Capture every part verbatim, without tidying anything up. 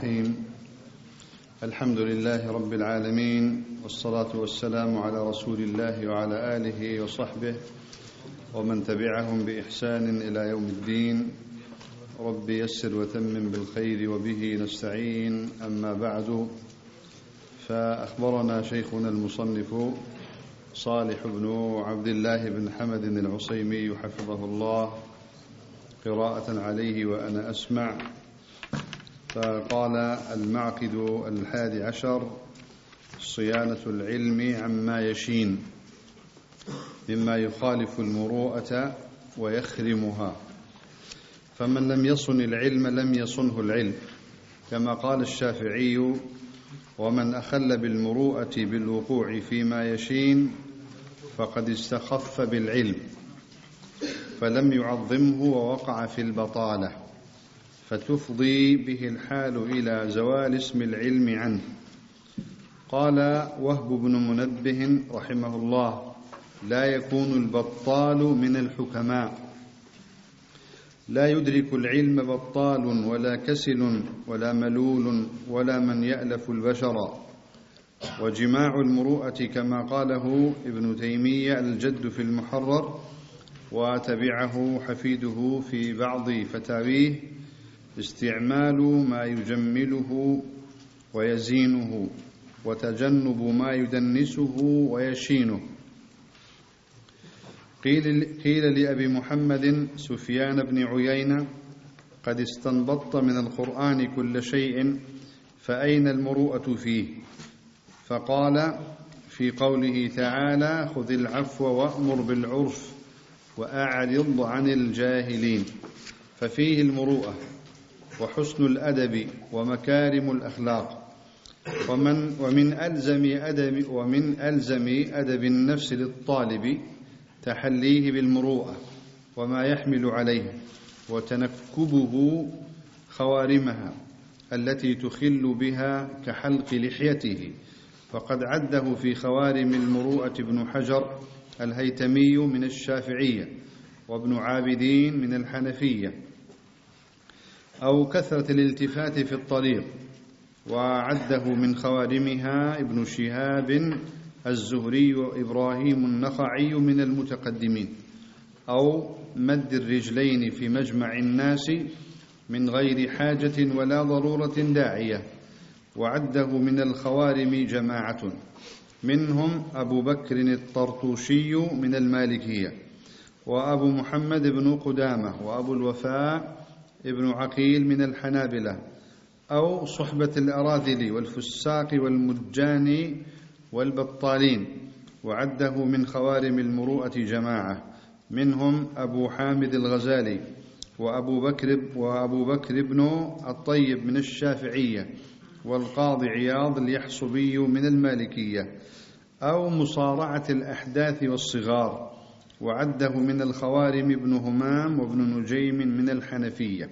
الرحيم. الحمد لله رب العالمين، والصلاة والسلام على رسول الله وعلى آله وصحبه ومن تبعهم بإحسان إلى يوم الدين. رب يسر وتمم بالخير وبه نستعين. أما بعد، فأخبرنا شيخنا المصنف صالح بن عبد الله بن حمد العصيمي حفظه الله قراءة عليه وأنا أسمع، فقال: المعقد الحادي عشر: صيانة العلم عما يشين مما يخالف المروءة ويخرمها. فمن لم يصن العلم لم يصنه العلم، كما قال الشافعي: ومن أخل بالمروءة بالوقوع فيما يشين فقد استخف بالعلم فلم يعظمه ووقع في البطالة، فتفضي به الحال إلى زوال اسم العلم عنه. قال وهب بن منبه رحمه الله: لا يكون البطال من الحكماء، لا يدرك العلم بطال ولا كسل ولا ملول ولا من يألف البشر. وجماع المروءة كما قاله ابن تيمية الجد في المحرر، وتبعه حفيده في بعض فتاويه: استعمال ما يجمله ويزينه، وتجنب ما يدنسه ويشينه. قيل, قيل لأبي محمد سفيان بن عيينة: قد استنبطت من القرآن كل شيء، فأين المروءة فيه؟ فقال: في قوله تعالى: خذ العفو وأمر بالعرف وأعرض عن الجاهلين، ففيه المروءة وحسن الأدب ومكارم الأخلاق. ومن, ومن, ألزم أدب ومن ألزم أدب النفس للطالب تحليه بالمروءة وما يحمل عليه، وتنكبه خوارمها التي تخل بها كحلق لحيته. فقد عده في خوارم المروءة ابن حجر الهيتمي من الشافعية، وابن عابدين من الحنفية. أو كثرة الالتفات في الطريق، وعده من خوارمها ابن شهاب الزهري وإبراهيم النخعي من المتقدمين. أو مد الرجلين في مجمع الناس من غير حاجة ولا ضرورة داعية، وعده من الخوارم جماعة، منهم أبو بكر الطرطوشي من المالكية، وأبو محمد بن قدامة، وأبو الوفاء ابن عقيل من الحنابلة. أو صحبة الأراذل والفساق والمجان والبطالين، وعده من خوارم المروءة جماعة، منهم أبو حامد الغزالي وأبو بكر, وأبو بكر بن الطيب من الشافعية، والقاضي عياض اليحصبي من المالكية. أو مصارعة الأحداث والصغار، وعده من الخوارم ابن همام وابن نجيم من الحنفية.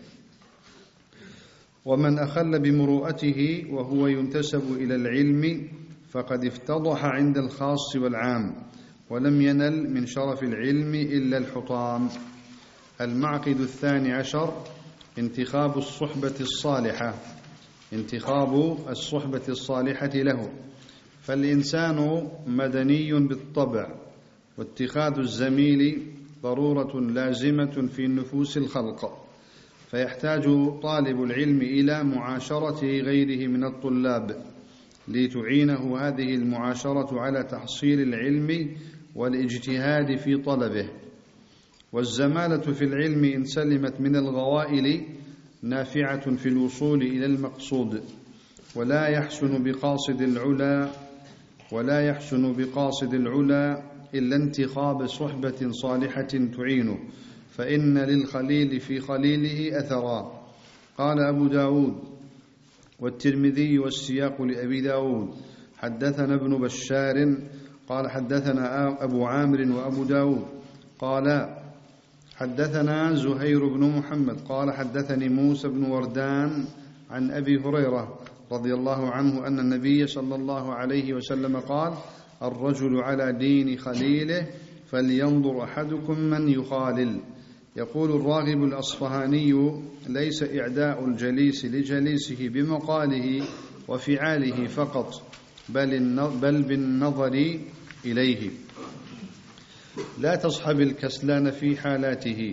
ومن أخل بمروءته وهو ينتسب إلى العلم فقد افتضح عند الخاص والعام، ولم ينل من شرف العلم إلا الحطام. المعقد الثاني عشر: انتخاب الصحبة الصالحة انتخاب الصحبة الصالحة له. فالإنسان مدني بالطبع، واتخاذ الزميل ضرورة لازمة في نفوس الخلق، فيحتاج طالب العلم إلى معاشرة غيره من الطلاب لتعينه هذه المعاشرة على تحصيل العلم والاجتهاد في طلبه. والزمالة في العلم إن سلمت من الغوائل نافعة في الوصول إلى المقصود، ولا يحسن بقاصد العلا ولا يحسن بقاصد العلا إلا انتخاب صحبة صالحة تعينه، فإن للخليل في خليله أثرا. قال أبو داود والترمذي والسياق لأبي داود: حدثنا ابن بشار قال حدثنا أبو عامر وأبو داود قال حدثنا زهير بن محمد قال حدثني موسى بن وردان عن أبي هريرة رضي الله عنه أن النبي صلى الله عليه وسلم قال: الرجل على دين خليله فلينظر أحدكم من يخالل، يقول الراغب الأصفهاني: ليس إعداء الجليس لجليسه بمقاله وفعاله فقط، بل بالنظر إليه. لا تصحب الكسلان في حالاته،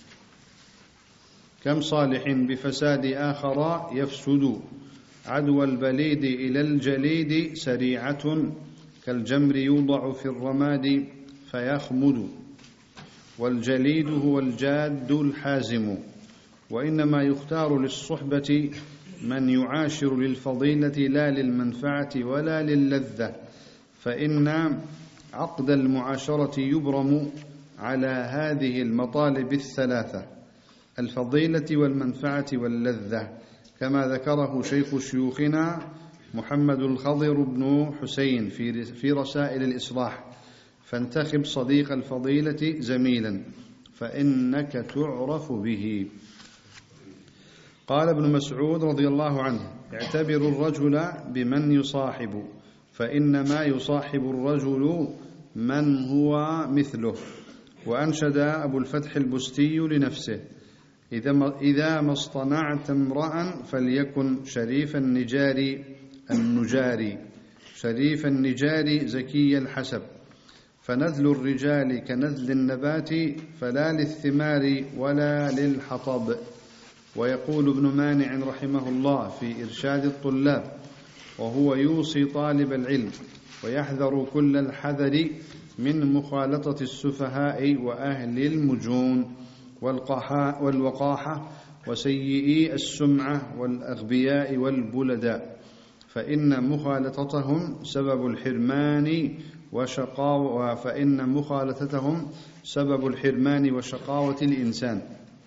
كم صالح بفساد آخر يفسد. عدوى البليد إلى الجليد سريعة، كالجمر يوضع في الرماد فيخمد. والجليد هو الجاد الحازم، وإنما يختار للصحبة من يعاشر للفضيلة لا للمنفعة ولا للذة، فإن عقد المعاشرة يبرم على هذه المطالب الثلاثة: الفضيلة والمنفعة واللذة، كما ذكره شيخ شيوخنا محمد الخضر بن حسين في رسائل الإصلاح: فانتخب صديق الفضيلة زميلا فإنك تعرف به. قال ابن مسعود رضي الله عنه: اعتبر الرجل بمن يصاحب، فإنما يصاحب الرجل من هو مثله. وأنشد أبو الفتح البستي لنفسه: إذا ما اصطنعت امرأ فليكن شريف النجار النجار شريف النجار زكي الحسب، فنذل الرجال كنذل النبات، فلا للثمار ولا للحطب. ويقول ابن مانع رحمه الله في إرشاد الطلاب وهو يوصي طالب العلم: ويحذر كل الحذر من مخالطة السفهاء وأهل المجون والوقاحة وسيئي السمعة والأغبياء والبلداء، فإن مخالطتهم سبب الحرمان وشقاوة فإن مخالطتهم سبب الحرمان وشقاوة الإنسان.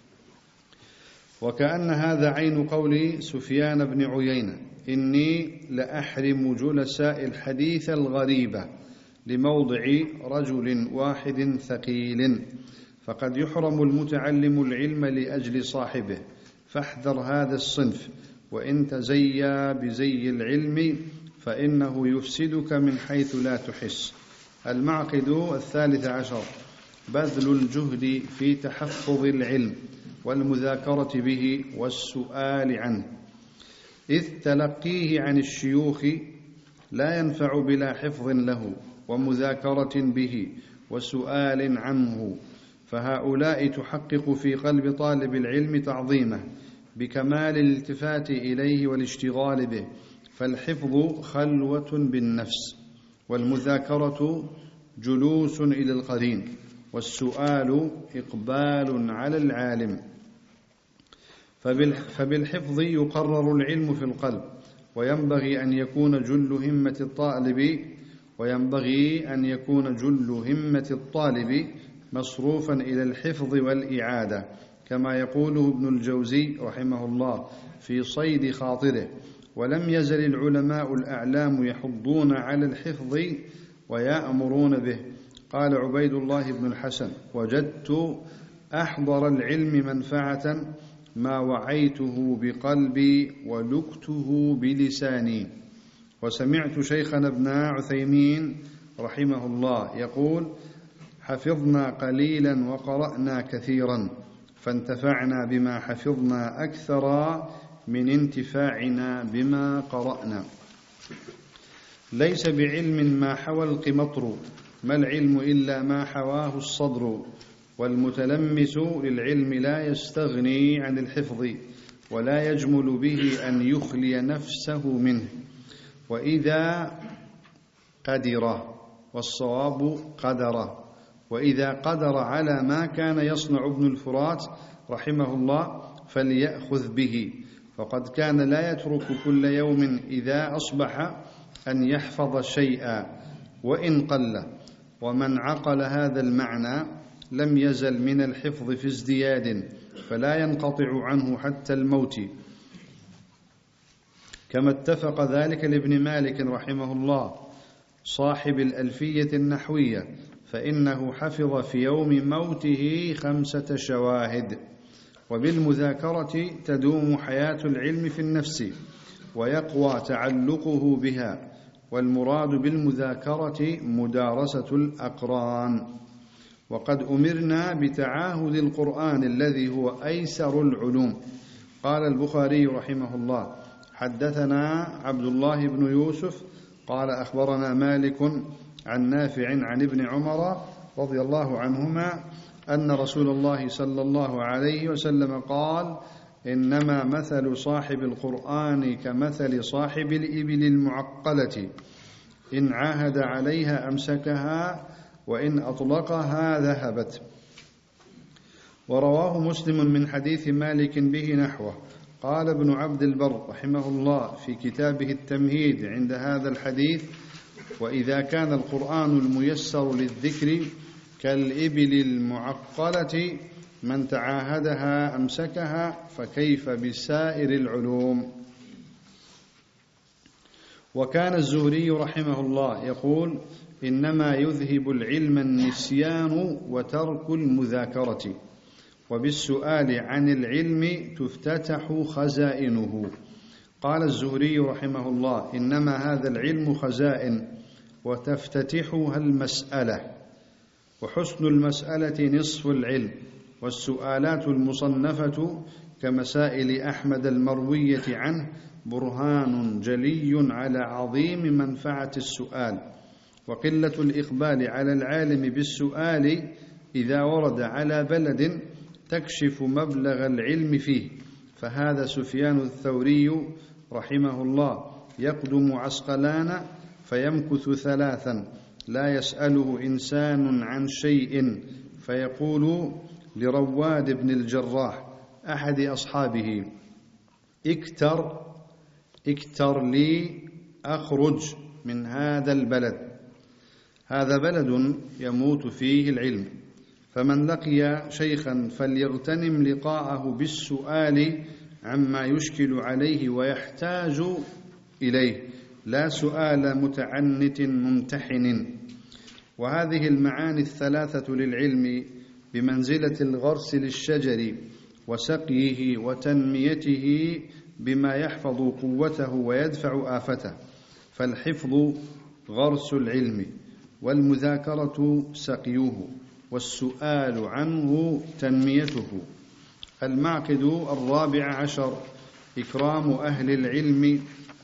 وكأن هذا عين قول سفيان بن عيينة: إني لأحرم جلساء الحديث الغريبة لموضع رجل واحد ثقيل، فقد يحرم المتعلم العلم لأجل صاحبه، فاحذر هذا الصنف، وإن تزيا بزي العلم فإنه يفسدك من حيث لا تحس. المعقد الثالث عشر: بذل الجهد في تحفظ العلم والمذاكرة به والسؤال عنه، إذ تلقيه عن الشيوخ لا ينفع بلا حفظ له ومذاكرة به وسؤال عنه، فهؤلاء تحقق في قلب طالب العلم تعظيمه بكمال الالتفات إليه والاشتغال به، فالحفظ خلوة بالنفس، والمذاكرة جلوس إلى القرين، والسؤال إقبال على العالم. فبالحفظ يقرر العلم في القلب، وينبغي أن يكون جل همة الطالب وينبغي أن يكون جل همة الطالب مصروفا إلى الحفظ والإعادة، كما يقوله ابن الجوزي رحمه الله في صيد خاطره: ولم يزل العلماء الأعلام يحضون على الحفظ ويأمرون به. قال عبيد الله بن الحسن: وجدت أحضر العلم منفعة ما وعيته بقلبي ولكته بلساني. وسمعت شيخنا ابن عثيمين رحمه الله يقول: حفظنا قليلا وقرأنا كثيرا، فانتفعنا بما حفظنا أكثر من انتفاعنا بما قرأنا. ليس بعلم ما حوى القمطر، ما العلم إلا ما حواه الصدر. والمتلمس للعلم لا يستغني عن الحفظ، ولا يجمل به أن يخلي نفسه منه، وإذا قدر، والصواب قدر، وإذا قدر على ما كان يصنع ابن الفرات رحمه الله فليأخذ به، وقد كان لا يترك كل يوم إذا أصبح أن يحفظ شيئا وإن قل. ومن عقل هذا المعنى لم يزل من الحفظ في ازدياد، فلا ينقطع عنه حتى الموت، كما اتفق ذلك لابن مالك رحمه الله صاحب الألفية النحوية، فإنه حفظ في يوم موته خمسة شواهد. وبالمذاكرة تدوم حياة العلم في النفس ويقوى تعلقه بها، والمراد بالمذاكرة مدارسة الأقران. وقد أمرنا بتعاهد القرآن الذي هو أيسر العلوم. قال البخاري رحمه الله: حدثنا عبد الله بن يوسف قال أخبرنا مالك عن نافع عن ابن عمر رضي الله عنهما أن رسول الله صلى الله عليه وسلم قال: إنما مثل صاحب القرآن كمثل صاحب الإبل المعقلة، إن عاهد عليها أمسكها وإن أطلقها ذهبت. ورواه مسلم من حديث مالك به نحوه. قال ابن عبد البر رحمه الله في كتابه التمهيد عند هذا الحديث: وإذا كان القرآن الميسر للذكر كالإبل المعقلة من تعاهدها أمسكها، فكيف بسائر العلوم. وكان الزهري رحمه الله يقول: إنما يذهب العلم النسيان وترك المذاكرة، وبالسؤال عن العلم تفتتح خزائنه. قال الزهري رحمه الله: إنما هذا العلم خزائن وتفتتحها المسألة، وحسن المسألة نصف العلم، والسؤالات المصنفة كمسائل أحمد المروية عنه برهان جلي على عظيم منفعة السؤال، وقلة الإقبال على العالم بالسؤال إذا ورد على بلد تكشف مبلغ العلم فيه. فهذا سفيان الثوري رحمه الله يقدم عسقلان فيمكث ثلاثا لا يسأله إنسان عن شيء، فيقول لرواد بن الجراح أحد أصحابه: اكتر اكتر لي أخرج من هذا البلد، هذا بلد يموت فيه العلم، فمن لقي شيخا فليغتنم لقاءه بالسؤال عما يشكل عليه ويحتاج إليه، لا سؤال متعنت ممتحن. وهذه المعاني الثلاثة للعلم بمنزلة الغرس للشجر وسقيه وتنميته بما يحفظ قوته ويدفع آفته. فالحفظ غرس العلم، والمذاكرة سقيوه، والسؤال عنه تنميته. المعقد الرابع عشر: إكرام أهل العلم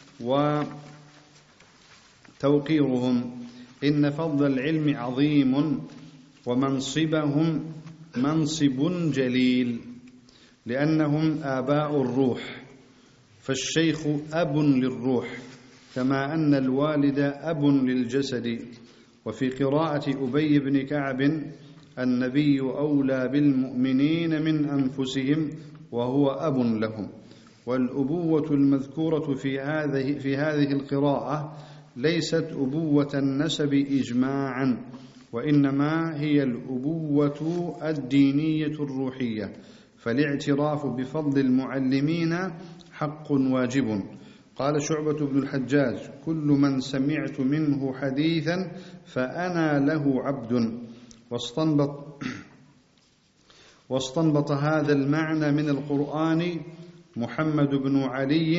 وتوقيرهم. إن فضل العلم عظيم، ومنصبهم منصب جليل، لأنهم آباء الروح، فالشيخ أب للروح كما أن الوالد أب للجسد. وفي قراءة أبي بن كعب: النبي أولى بالمؤمنين من أنفسهم وهو أب لهم. والأبوة المذكورة في هذه في هذه القراءة ليست أبوة النسب إجماعا، وإنما هي الأبوة الدينية الروحية، فالاعتراف بفضل المعلمين حق واجب. قال شعبة بن الحجاج: كل من سمعت منه حديثا فأنا له عبد. واستنبط, واستنبط هذا المعنى من القرآن محمد بن علي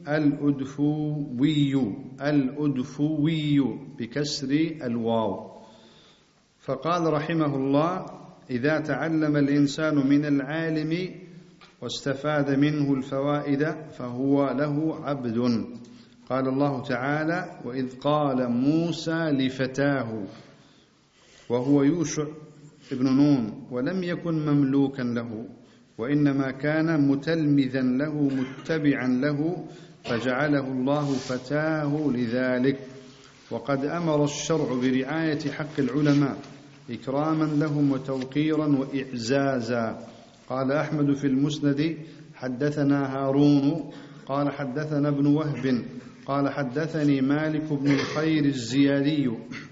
الأدفوي الأدفوي بكسر الواو. فقال رحمه الله: إذا تعلم الإنسان من العالم واستفاد منه الفوائد فهو له عبد. قال الله تعالى: وإذ قال موسى لفتاه، وهو يوشع ابن نون، ولم يكن مملوكا له، وإنما كان متلمذا له متبعا له، فجعله الله فتاه لذلك. وقد أمر الشرع برعاية حق العلماء إكراما لهم وتوقيرا وإعزازا. قال أحمد في المسند: حدثنا هارون قال حدثنا ابن وهب قال حدثني مالك بن الخير الزيادي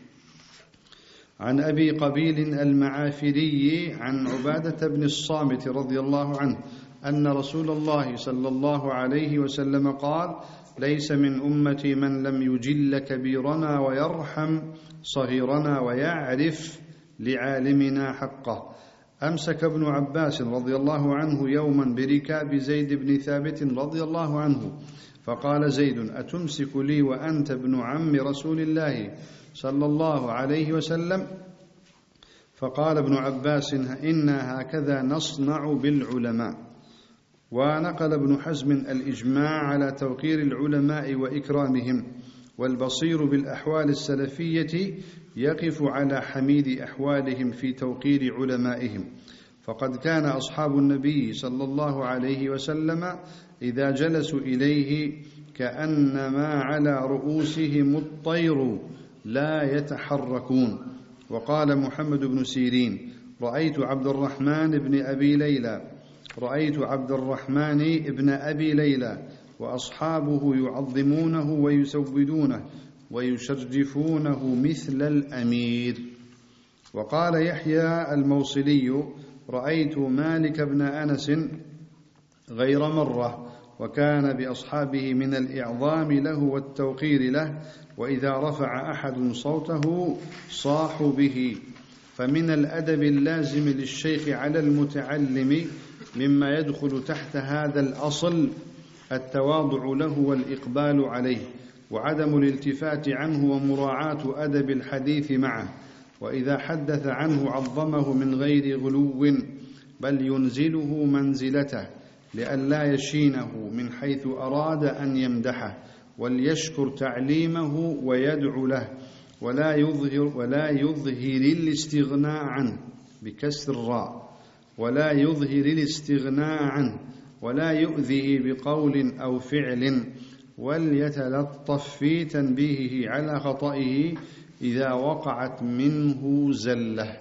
عن أبي قبيل المعافري عن عبادة بن الصامت رضي الله عنه أن رسول الله صلى الله عليه وسلم قال: ليس من أمتي من لم يجل كبيرنا ويرحم صغيرنا ويعرف لعالمنا حقه. أمسك ابن عباس رضي الله عنه يوما بركاب زيد بن ثابت رضي الله عنه، فقال زيد: أتمسك لي وأنت ابن عم رسول الله صلى الله عليه وسلم؟ فقال ابن عباس إنا هكذا نصنع بالعلماء. ونقل ابن حزم الإجماع على توقير العلماء وإكرامهم، والبصير بالأحوال السلفية يقف على حميد أحوالهم في توقير علمائهم، فقد كان أصحاب النبي صلى الله عليه وسلم إذا جلسوا إليه كأنما على رؤوسهم الطير لا يتحركون. وقال محمد بن سيرين رأيت عبد الرحمن بن أبي ليلى رأيت عبد الرحمن بن أبي ليلى وأصحابه يعظمونه ويسودونه ويشرفونه مثل الأمير. وقال يحيى الموصلي رأيت مالك بن أنس غير مرة، وكان بأصحابه من الإعظام له والتوقير له، وإذا رفع أحد صوته صاحوا به. فمن الأدب اللازم للشيخ على المتعلم مما يدخل تحت هذا الأصل التواضع له والإقبال عليه، وعدم الالتفات عنه، ومراعاة أدب الحديث معه. وإذا حدث عنه عظمه من غير غلو، بل ينزله منزلته لئلا يشينه من حيث أراد أن يمدحه، وليشكر تعليمه ويدعو له، ولا يظهر ولا يظهر الاستغناء عنه بكسر الراء، ولا يظهر الاستغناء عنه، ولا يؤذيه بقول أو فعل، وليتلطف في تنبيهه على خطئه إذا وقعت منه زلة.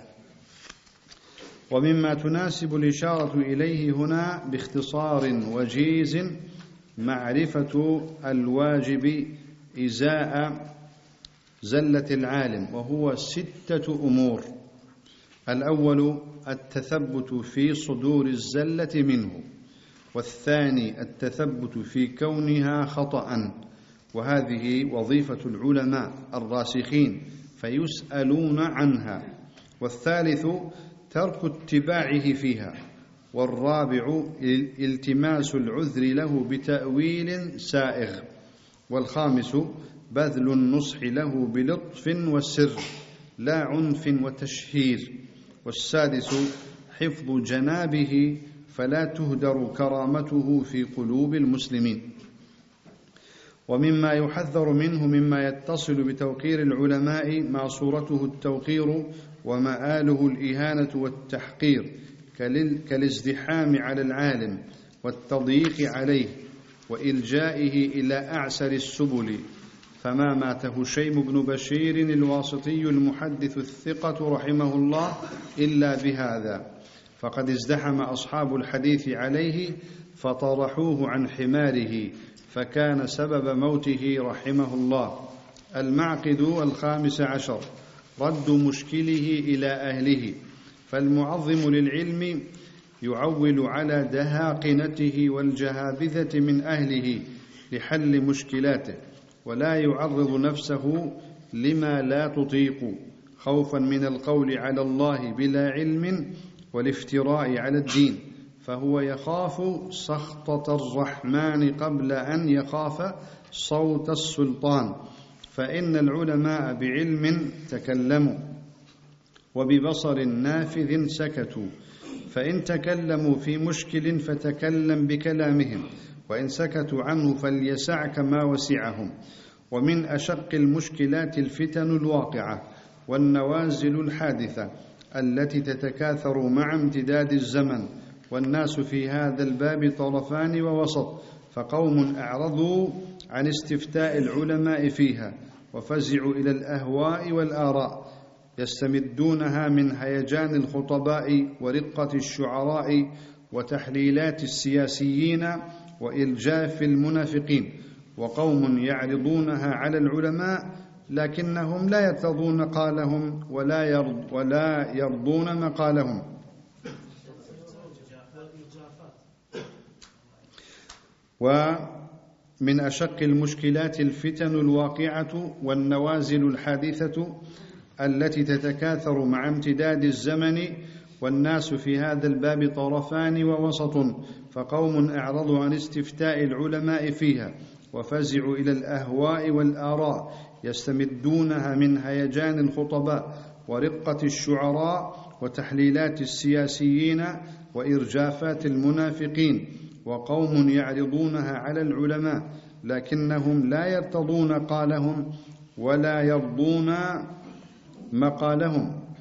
ومما تناسب الإشارة إليه هنا باختصار وجيز معرفة الواجب إزاء زلة العالم، وهو ستة أمور. الأول التثبت في صدور الزلة منه، والثاني التثبت في كونها خطأ، وهذه وظيفة العلماء الراسخين فيسألون عنها. والثالث ترك اتباعه فيها. والرابع التماس العذر له بتأويل سائغ. والخامس بذل النصح له بلطف وسر لا عنف وتشهير. والسادس حفظ جنابه فلا تهدر كرامته في قلوب المسلمين. ومما يحذر منه مما يتصل بتوقير العلماء ما صورته التوقير ومآله الإهانة والتحقير، كالازدحام على العالم والتضييق عليه وإلجائه إلى أعسر السبل. فما ماته هشيم بن بشير الواسطي المحدث الثقة رحمه الله إلا بهذا، فقد ازدحم أصحاب الحديث عليه فطرحوه عن حماره، فكان سبب موته رحمه الله. المعقد الخامس عشر رد مشكله إلى أهله. فالمعظم للعلم يعول على دهاقنته والجهابذة من أهله لحل مشكلاته، ولا يعرض نفسه لما لا تطيق، خوفا من القول على الله بلا علم والافتراء على الدين، فهو يخاف سخطة الرحمن قبل أن يخاف صوت السلطان. فإن العلماء بعلم تكلموا وببصر نافذ سكتوا، فإن تكلموا في مشكل فتكلم بكلامهم، وإن سكتوا عنه فليسعك ما وسعهم. ومن أشق المشكلات الفتن الواقعة والنوازل الحادثة التي تتكاثر مع امتداد الزمن، والناس في هذا الباب طرفان ووسط، فقوم أعرضوا عن استفتاء العلماء فيها وفزعوا إلى الأهواء والآراء، يستمدونها من هيجان الخطباء ورقة الشعراء وتحليلات السياسيين وإلجاف المنافقين. وقوم يعرضونها على العلماء لكنهم لا يرتضون قالهم ولا يرض ولا يرضون مقالهم. ومن أشق المشكلات الفتن الواقعة والنوازل الحادثة التي تتكاثر مع امتداد الزمن، والناس في هذا الباب طرفان ووسط، فقوم أعرضوا عن استفتاء العلماء فيها وفزعوا إلى الأهواء والآراء، يستمدونها من هيجان الخطباء ورقة الشعراء وتحليلات السياسيين وإرجافات المنافقين، وقوم يعرضونها على العلماء لكنهم لا يرتضون قالهم ولا يرضون مقالهم،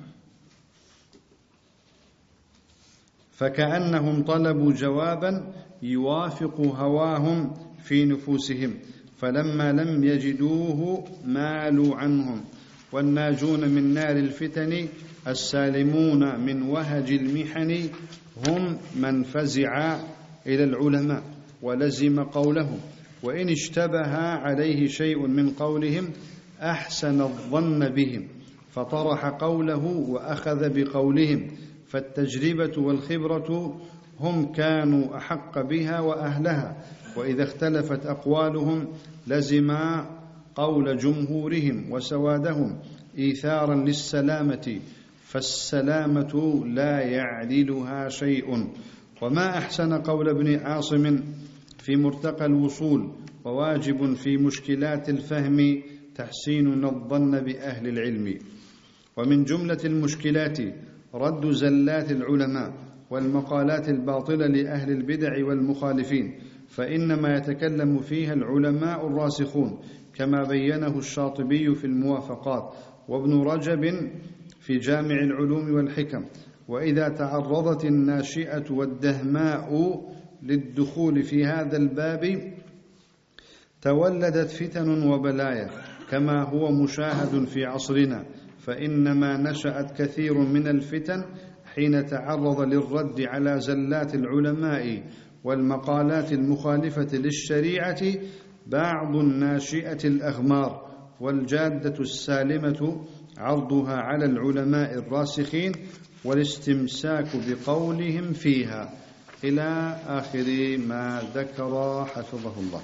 فكأنهم طلبوا جوابا يوافق هواهم في نفوسهم، فلما لم يجدوه مالوا عنهم. والناجون من نار الفتن السالمون من وهج المحن هم من فزع إلى العلماء ولزم قولهم، وإن اشتبه عليه شيء من قولهم أحسن الظن بهم فطرح قوله وأخذ بقولهم، فالتجربة والخبرة هم كانوا أحق بها وأهلها، وإذا اختلفت أقوالهم لزم قول جمهورهم وسوادهم إيثارا للسلامة، فالسلامة لا يعدلها شيء. وما أحسن قول ابن عاصم في مرتقى الوصول، وواجب في مشكلات الفهم تحسين الظن بأهل العلم. ومن جملة المشكلات رد زلات العلماء والمقالات الباطلة لأهل البدع والمخالفين، فإنما يتكلم فيها العلماء الراسخون كما بينه الشاطبي في الموافقات وابن رجب في جامع العلوم والحكم. وإذا تعرضت الناشئة والدهماء للدخول في هذا الباب تولدت فتن وبلايا كما هو مشاهد في عصرنا، فإنما نشأت كثير من الفتن حين تعرض للرد على زلات العلماء والمقالات المخالفة للشريعة بعض الناشئة الأغمار، والجادة السالمة عرضها على العلماء الراسخين والاستمساك بقولهم فيها، إلى آخر ما ذكر حفظه الله.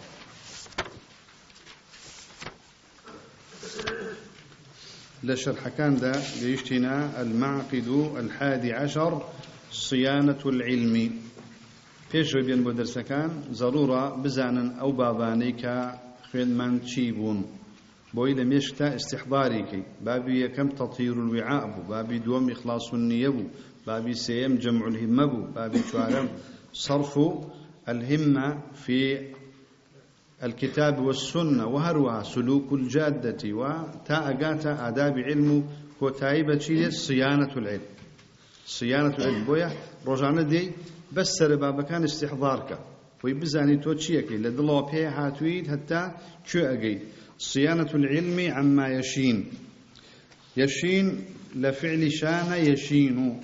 لشرح كان دا ليشتنا المعقد الحادي عشر صيانة العلم. فيش بين بدرسكان ضرورة بزانا أو بابانيك خدمان تشيبون بوي لم يشتا استحضاريكي بابي كم تطهير الوعاء بو، بابي دوم إخلاص النية بو، بابي سيم جمع الهمة بو، بابي شوارم صرف الهمة في الكتاب والسنة، وهروها سلوك الجادة وتاءقات آداب علم وتايبة صيانة العلم. صيانة العلم بويا رجعنا دي بس سر بابا كان استحضارك ويبزاني توتشيكي لدلو بيه هاتويد حتى شو أجي. صيانة العلم عما يشين، يشين لفعل شان يشين،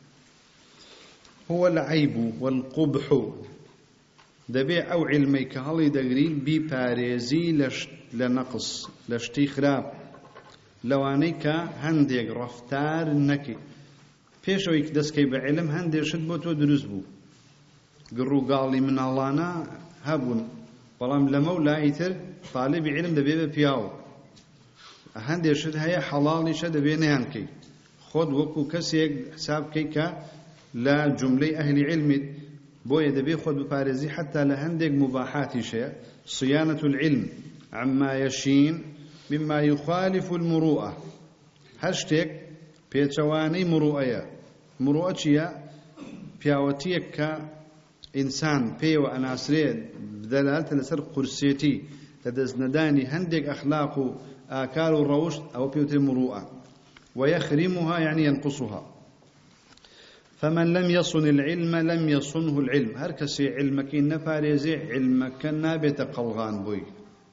هو العيب والقبح دبي أو علمي كهالي دقريل بي باريزي لش لنقص لشتي خراب لوانيك هنديك رفتار نكي فيشويك دسكي بعلم هنديك شد بوتو درزبو قرو قال لي من اللهنا هبون والله لمولا يتر طالب علم دبي بياو هنديك شد هيا حلالي شد دبي نهانكي خود وكو كسيك حساب كيكا لا جملة أهل علم بويا دبي خود ببارزي حتى لهندق مباحات شيء. صيانة العلم عما يشين مما يخالف المروءة، هاشتك بيتواني مروءة مروءة بياوتيك إنسان بي وأناسري بدلالة لسر قرسيتي لدزنداني هندق أخلاق آكال الروش أو بيوتي مروءة، ويخرمها يعني ينقصها. فمن لم يصن العلم لم يصنه العلم، هركسي علمك نفاريزي علمك نابت قلغان بوي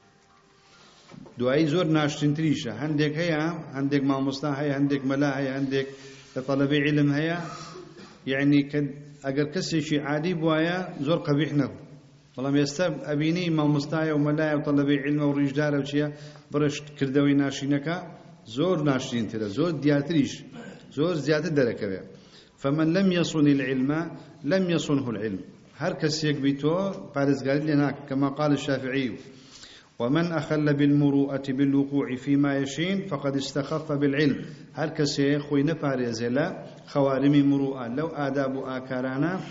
دعاي زور ناشتين تريشة عندك هيا عندك ما مصنع هيا عندك ملا هيا عندك طلبي علم هيا، يعني كد أجر كسي شيء عادي بوايا زور قبيحنا والله ما يستب أبيني ما مصنع وملا وطلبي علم ورجال وشيا برش كردوي ناشينك زور ناشتين ترى زور دياتريش زور زيادة دركة. فمن لم يصن العلم لم يصنه العلم، هركس يكبيتو بارزقال لنا كما قال الشافعي. ومن أخل بالمروءة بالوقوع فيما يشين فقد استخف بالعلم، هركس يخوي نفارزلا خوارم مروءة لو آداب آكارانا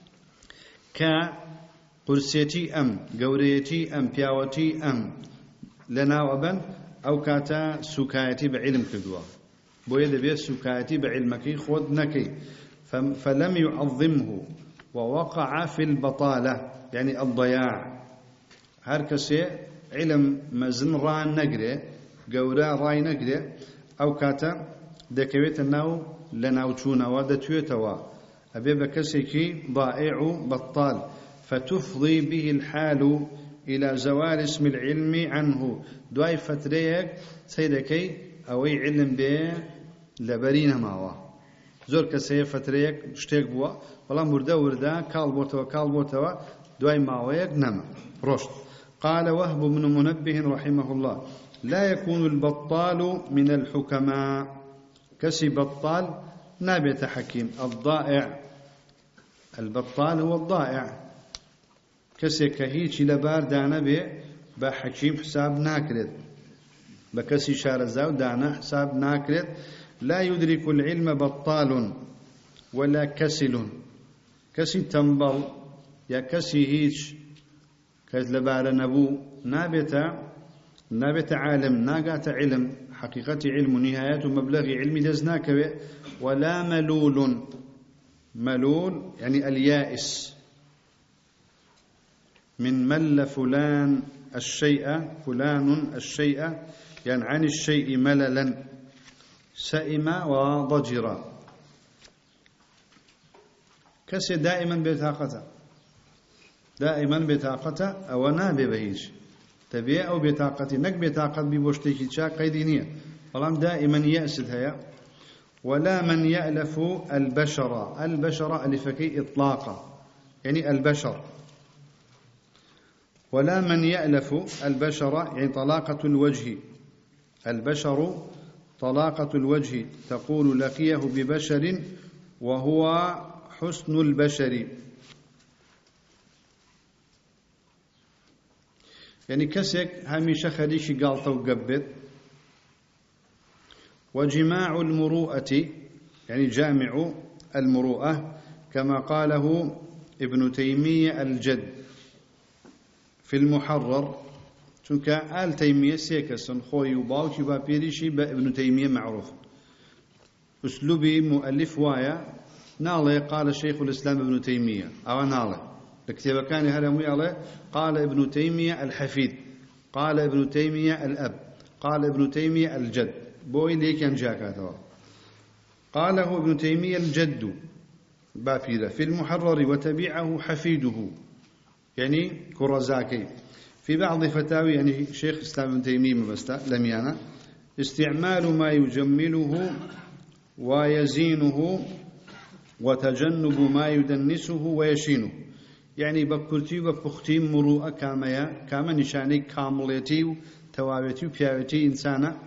كقرسيتي أم قوريتي أم بياوتي أم لنا وبن أو كاتا سكايتي بعلم كدوا بويد بيسو كاتب علمك خود نكي فلم يعظمه ووقع في البطالة يعني الضياع. هركسي علم مزن ران نقري قورا راي نقري أو كاتا دكويت الناو لناوتشونا ودتويتوا أبي بكسيكي ضائع بطال فتفضي به الحال إلى زوال اسم العلم عنه دواي فتريك سيدكي أوي علم به لبرين ماوا زور كسي فتريك شتيك بوا والله مرده ورده كال بوتوا كال بوتوا دواي ماويك نما رشد. قال وهب بن منبه رحمه الله لا يكون البطال من الحكماء كسي بطال نابت حكيم الضائع البطال هو الضائع كسي كهيش لبار دانا به بحكيم حساب ناكرد بكسي شارزاو دانا حساب ناكرد. لا يدرك العلم بطال ولا كسل كسي تنبل يا كسي هيش كز لبار نبو نابتا نابت عالم ناقات علم حقيقة علم نهاية مبلغ علم دزناك ولا ملول ملول يعني اليائس من مل فلان الشيء فلان الشيء يعني عن الشيء مللا سئم وضجر كسي دائما بطاقته دائما بطاقته أو نابي بهيج تبيه أو بطاقته نك بطاقة ببوشتيكي شا قيدينية فلام دائما يأسد هيا. ولا من يألف البشر البشر ألفكي إطلاقا يعني البشر ولا من يألف البشر يعني طلاقة الوجه البشر طلاقة الوجه تقول لقيه ببشر وهو حسن البشر يعني كسك هميشه خديشي قالته وقبت. وجماع المروءة يعني جامع المروءة كما قاله ابن تيمية الجد في المحرر چونك آل تيمية سيكسن خوي وباوكي بابيريشي بابن تيمية معروف أسلوبي مؤلف وايا نالي قال شيخ الإسلام ابن تيمية أو نالي الكتاب كان هرمي عليه قال ابن تيمية الحفيد قال ابن تيمية الأب قال ابن تيمية الجد بوي ليك ينجاكاتوا قاله ابن تيمية الجد بابيرة في المحرر وتبعه حفيده يعني كرزاكي في بعض فتاوي يعني شيخ الإسلام ابن تيمية مبستا لميانا استعمال ما يجمله ويزينه وتجنب ما يدنسه ويشينه يعني بكرتي وبختي مروءة كامية كاما نشاني كامليتي وتوابيتي وبياوتي إنسانا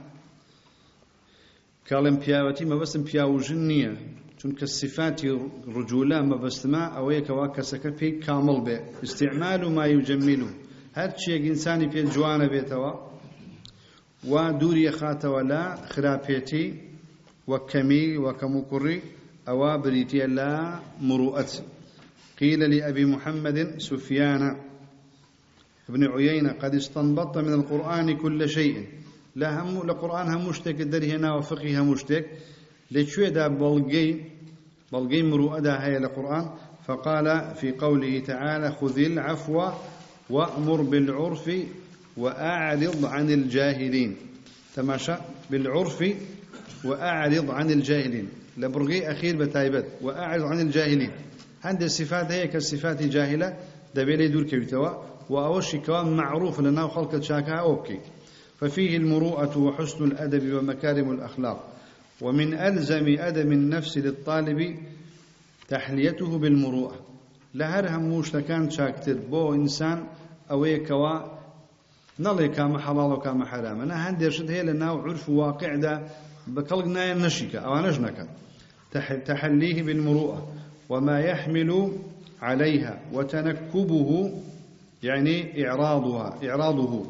كالم بياوتي ما بس بياوجنية چونك الصفات رجولا ما بس ما أويك واكسك في كامل به استعمال ما يجمله هر شيء إنساني في الجوانة بيتوا ودوري خاته ولا خرابيتي وكمي وكمكري أو بريتي لا مروءة. قيل لأبي محمد سفيان ابن عيينة قد استنبط من القرآن كل شيء لا هم القرآن هم مشتك الدري هنا وفقه هم مشتك لشوي دا بلغي بلغي مروءة دا هي القرآن. فقال في قوله تعالى خذ العفو وأمر بالعرف وأعرض عن الجاهلين تماشى بالعرف وأعرض عن الجاهلين لبرغي أخير بتايبت وأعرض عن الجاهلين عند الصفات هي كالصفات جاهلة دبيلي دور كويتوا وأوشي كوان معروف لنا خلق شاكها أوكي. ففيه المروءة وحسن الأدب ومكارم الأخلاق. ومن ألزم أدب النفس للطالب تحليته بالمروءة لهرهم موش لكان شاكتر بو إنسان أوي كوا نلي كام حلال وكام حرام أنا عندي أرشد هي لنا عرف واقع ده بقلقنا النشكة أو نجنك تحليه بالمروءة وما يحمل عليها وتنكبه يعني إعراضها إعراضه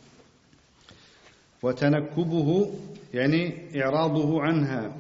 وتنكبه يعني إعراضه عنها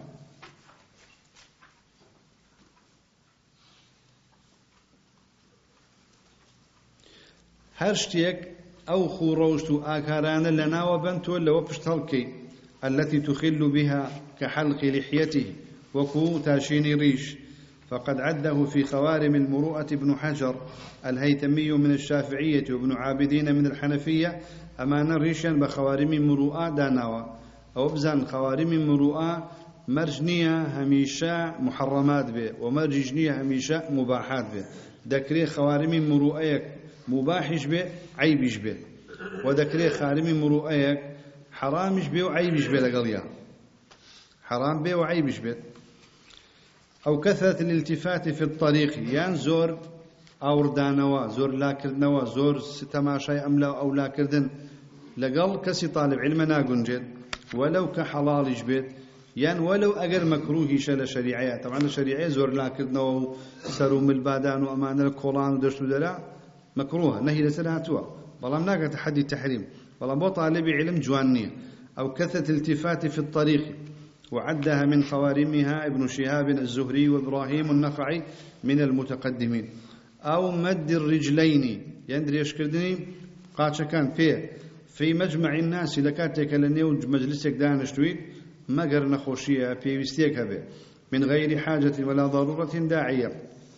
هر شتێک ئەو خوڕەوشت و ئاکارانە لە ناوە بن تۆ لەوە پشتەڵکەی التي تخل بها كحلق لحيته وكو تاشين ريش، فقد عده في خوارم المروءة ابن حجر الهيثمي من الشافعية وابن عابدين من الحنفية أمان ريشا بخوارم مروءة داناوا، أو بزان خوارم مروءة مرجنية هميشة محرمات به ومرجنية هميشة مباحات به. ذكري خوارم مروءة مباحش به عيبش به، وذكري خوارم مروءة حرامش به وعيبش به لقليا، حرام به وعيبش به. أو كثرة الالتفات في الطريق، يعني زور أوردانوا زور لا كردنوا زور ستماشي أملا أو لا كردن لقل كسي طالب علم ناقنجد ولو كحلال جبت، يعني ولو أجر مكروه شل شريعية. طبعا الشريعية زور لا كردنوا سروا من البادان وأمان الكولان ودرسوا دلا مكروه نهي لسناتوا، والله مناقة تحدي التحريم، والله بو طالب علم جوانية. أو كثرة الالتفات في الطريق، وعدها من خوارمها ابن شهاب الزهري وإبراهيم النخعي من المتقدمين. أو مد الرجلين، يندري يشكردني قاتش كان فيه في مجمع الناس لكاتك لنيو مجلسك دانشتويد مقر نخوشية في وستيك به من غير حاجة ولا ضرورة داعية.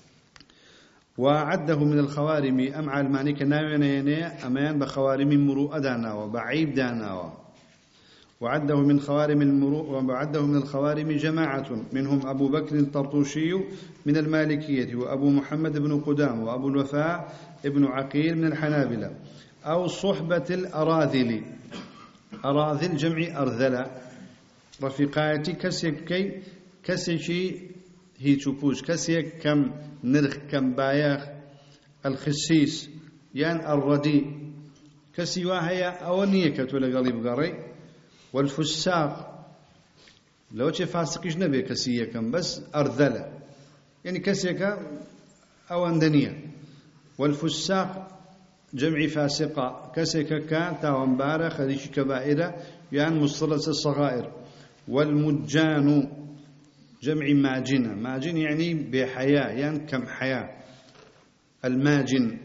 وعده من الخوارم أمع المانيك ناوينيني أمان بخوارم مروء داناوا بعيب داناوا. وعده من خوارم المروء وعده من الخوارم جماعة منهم أبو بكر الطرطوشي من المالكية وأبو محمد بن قدام وأبو الوفاء ابن عقيل من الحنابلة. أو صحبة الأراذل، أراذل جمع أرذلة رفقاتي كسيك كي كسيكي هي تشوبوش كسيك كم نرخ كم بايخ الخسيس يعني الردي كسي واهية أولية كتولا قليب قري. والفساق لو شي فاسقيش نبي كسية كم بس أرذلة يعني كسيك أو أندنية. والفساق جمع فاسقة كسيك كان تاوانبارة خديش كبائرة يعني مصطلة الصغائر. والمجان جمع ماجنة، ماجن يعني بحياة يعني كم حياة الماجن.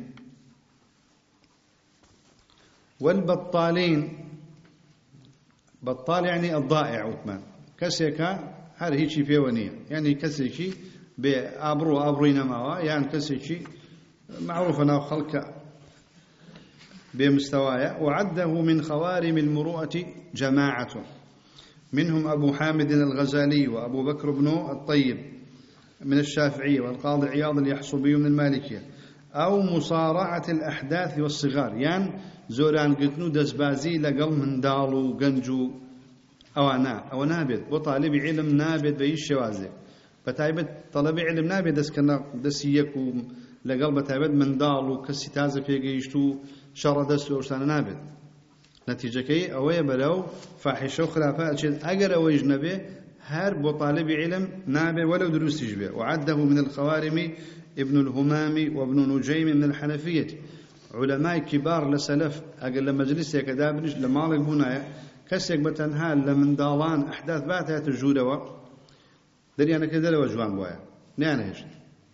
والبطالين، بطال يعني الضائع عثمان كسيكا هذا هيك فيونية يعني كسيكي بأبرو أبرين معه يعني كسيكي معروف أنه خلق بمستوايا. وعده من خوارم المروءة جماعة منهم أبو حامد الغزالي وأبو بكر بن الطيب من الشافعية والقاضي عياض اليحصبي من المالكية. أو مصارعة الأحداث والصغار يعني زوران قتنو دزبازي لقل من دالو قنجو أوانا أو نابد وطالب علم نابد بيش شوازي بتايبت طلب علم نابد دسكنا دسيكو لقل بتايبت من دالو كسي تازة في قيشتو شر دستو ورسان نابد. نتيجة كي أوي بلو فاحشة وخلافات شد أقر أوي جنبه هر بطالب علم نابد ولو دروس يجبه. وعده من الخوارم ابن الهمام وابن نجيم من الحنفية علماء كبار لسلف أقل مجلسك كدابنش لمالك بنايا كسيك بتنهال لمن دالان أحداث باتها تجودوا دري أنا كذا لو جوان بوايا نانا هيش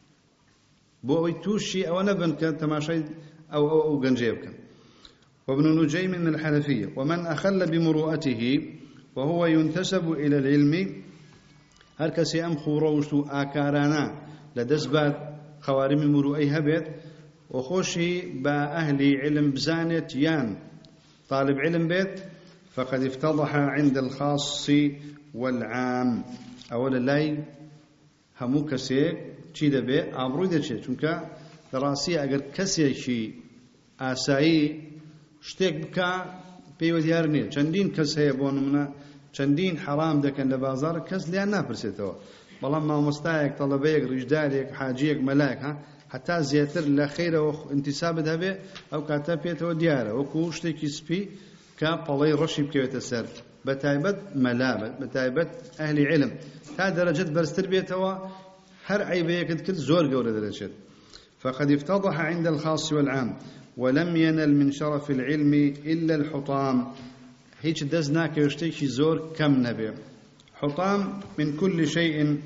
بوي توشي أو نبن كان تماشي أو أو أو جنجيبك. وابن نجيم من الحنفية. ومن أخل بمروءته وهو ينتسب إلى العلم هركسي أم خوروشتو آكارانا لدسبات خوارم مروءي هبت وخوشي بأهل علم بزانت يان طالب علم بيت فقد افتضح عند الخاص والعام. أولا لاي همو كسيك چی دەبێ ئابڕووی دەچێت چونکە لەڕاستی ئەگەر کەسێکی ئاسایی شتێک بکە پێی دیار نییە. چەندین کەس هەیە بۆ نمونە چەندین حەرام دەکەن لە بازار کەس لیان ناپرسێتەوە، بەڵام مامۆستایەک تەڵەبەیەک ڕیژدارێک حاجیەک مەلایەک ها حتا زیاتر لە خەیرەوە ئینتیسابت هەبێ ئەو کاتە پێێتەوە دیارە وەکو شتێکی سپی کە پەڵەی ڕەشی بکەوێتە سەر بەتایبەت مەلابەت بەتایبەت ئەهلی علم تا دەرەجەت بەرزتر بێتەوە هەر عیبەیەکت کرد زۆر گەورە دەدەچێت. فقد افتضح عند الخاص والعام ولم ينل من شرف العلم إلا الحطام. هيك دزنا كيشتكي زور كم نبي حطام من كل شيء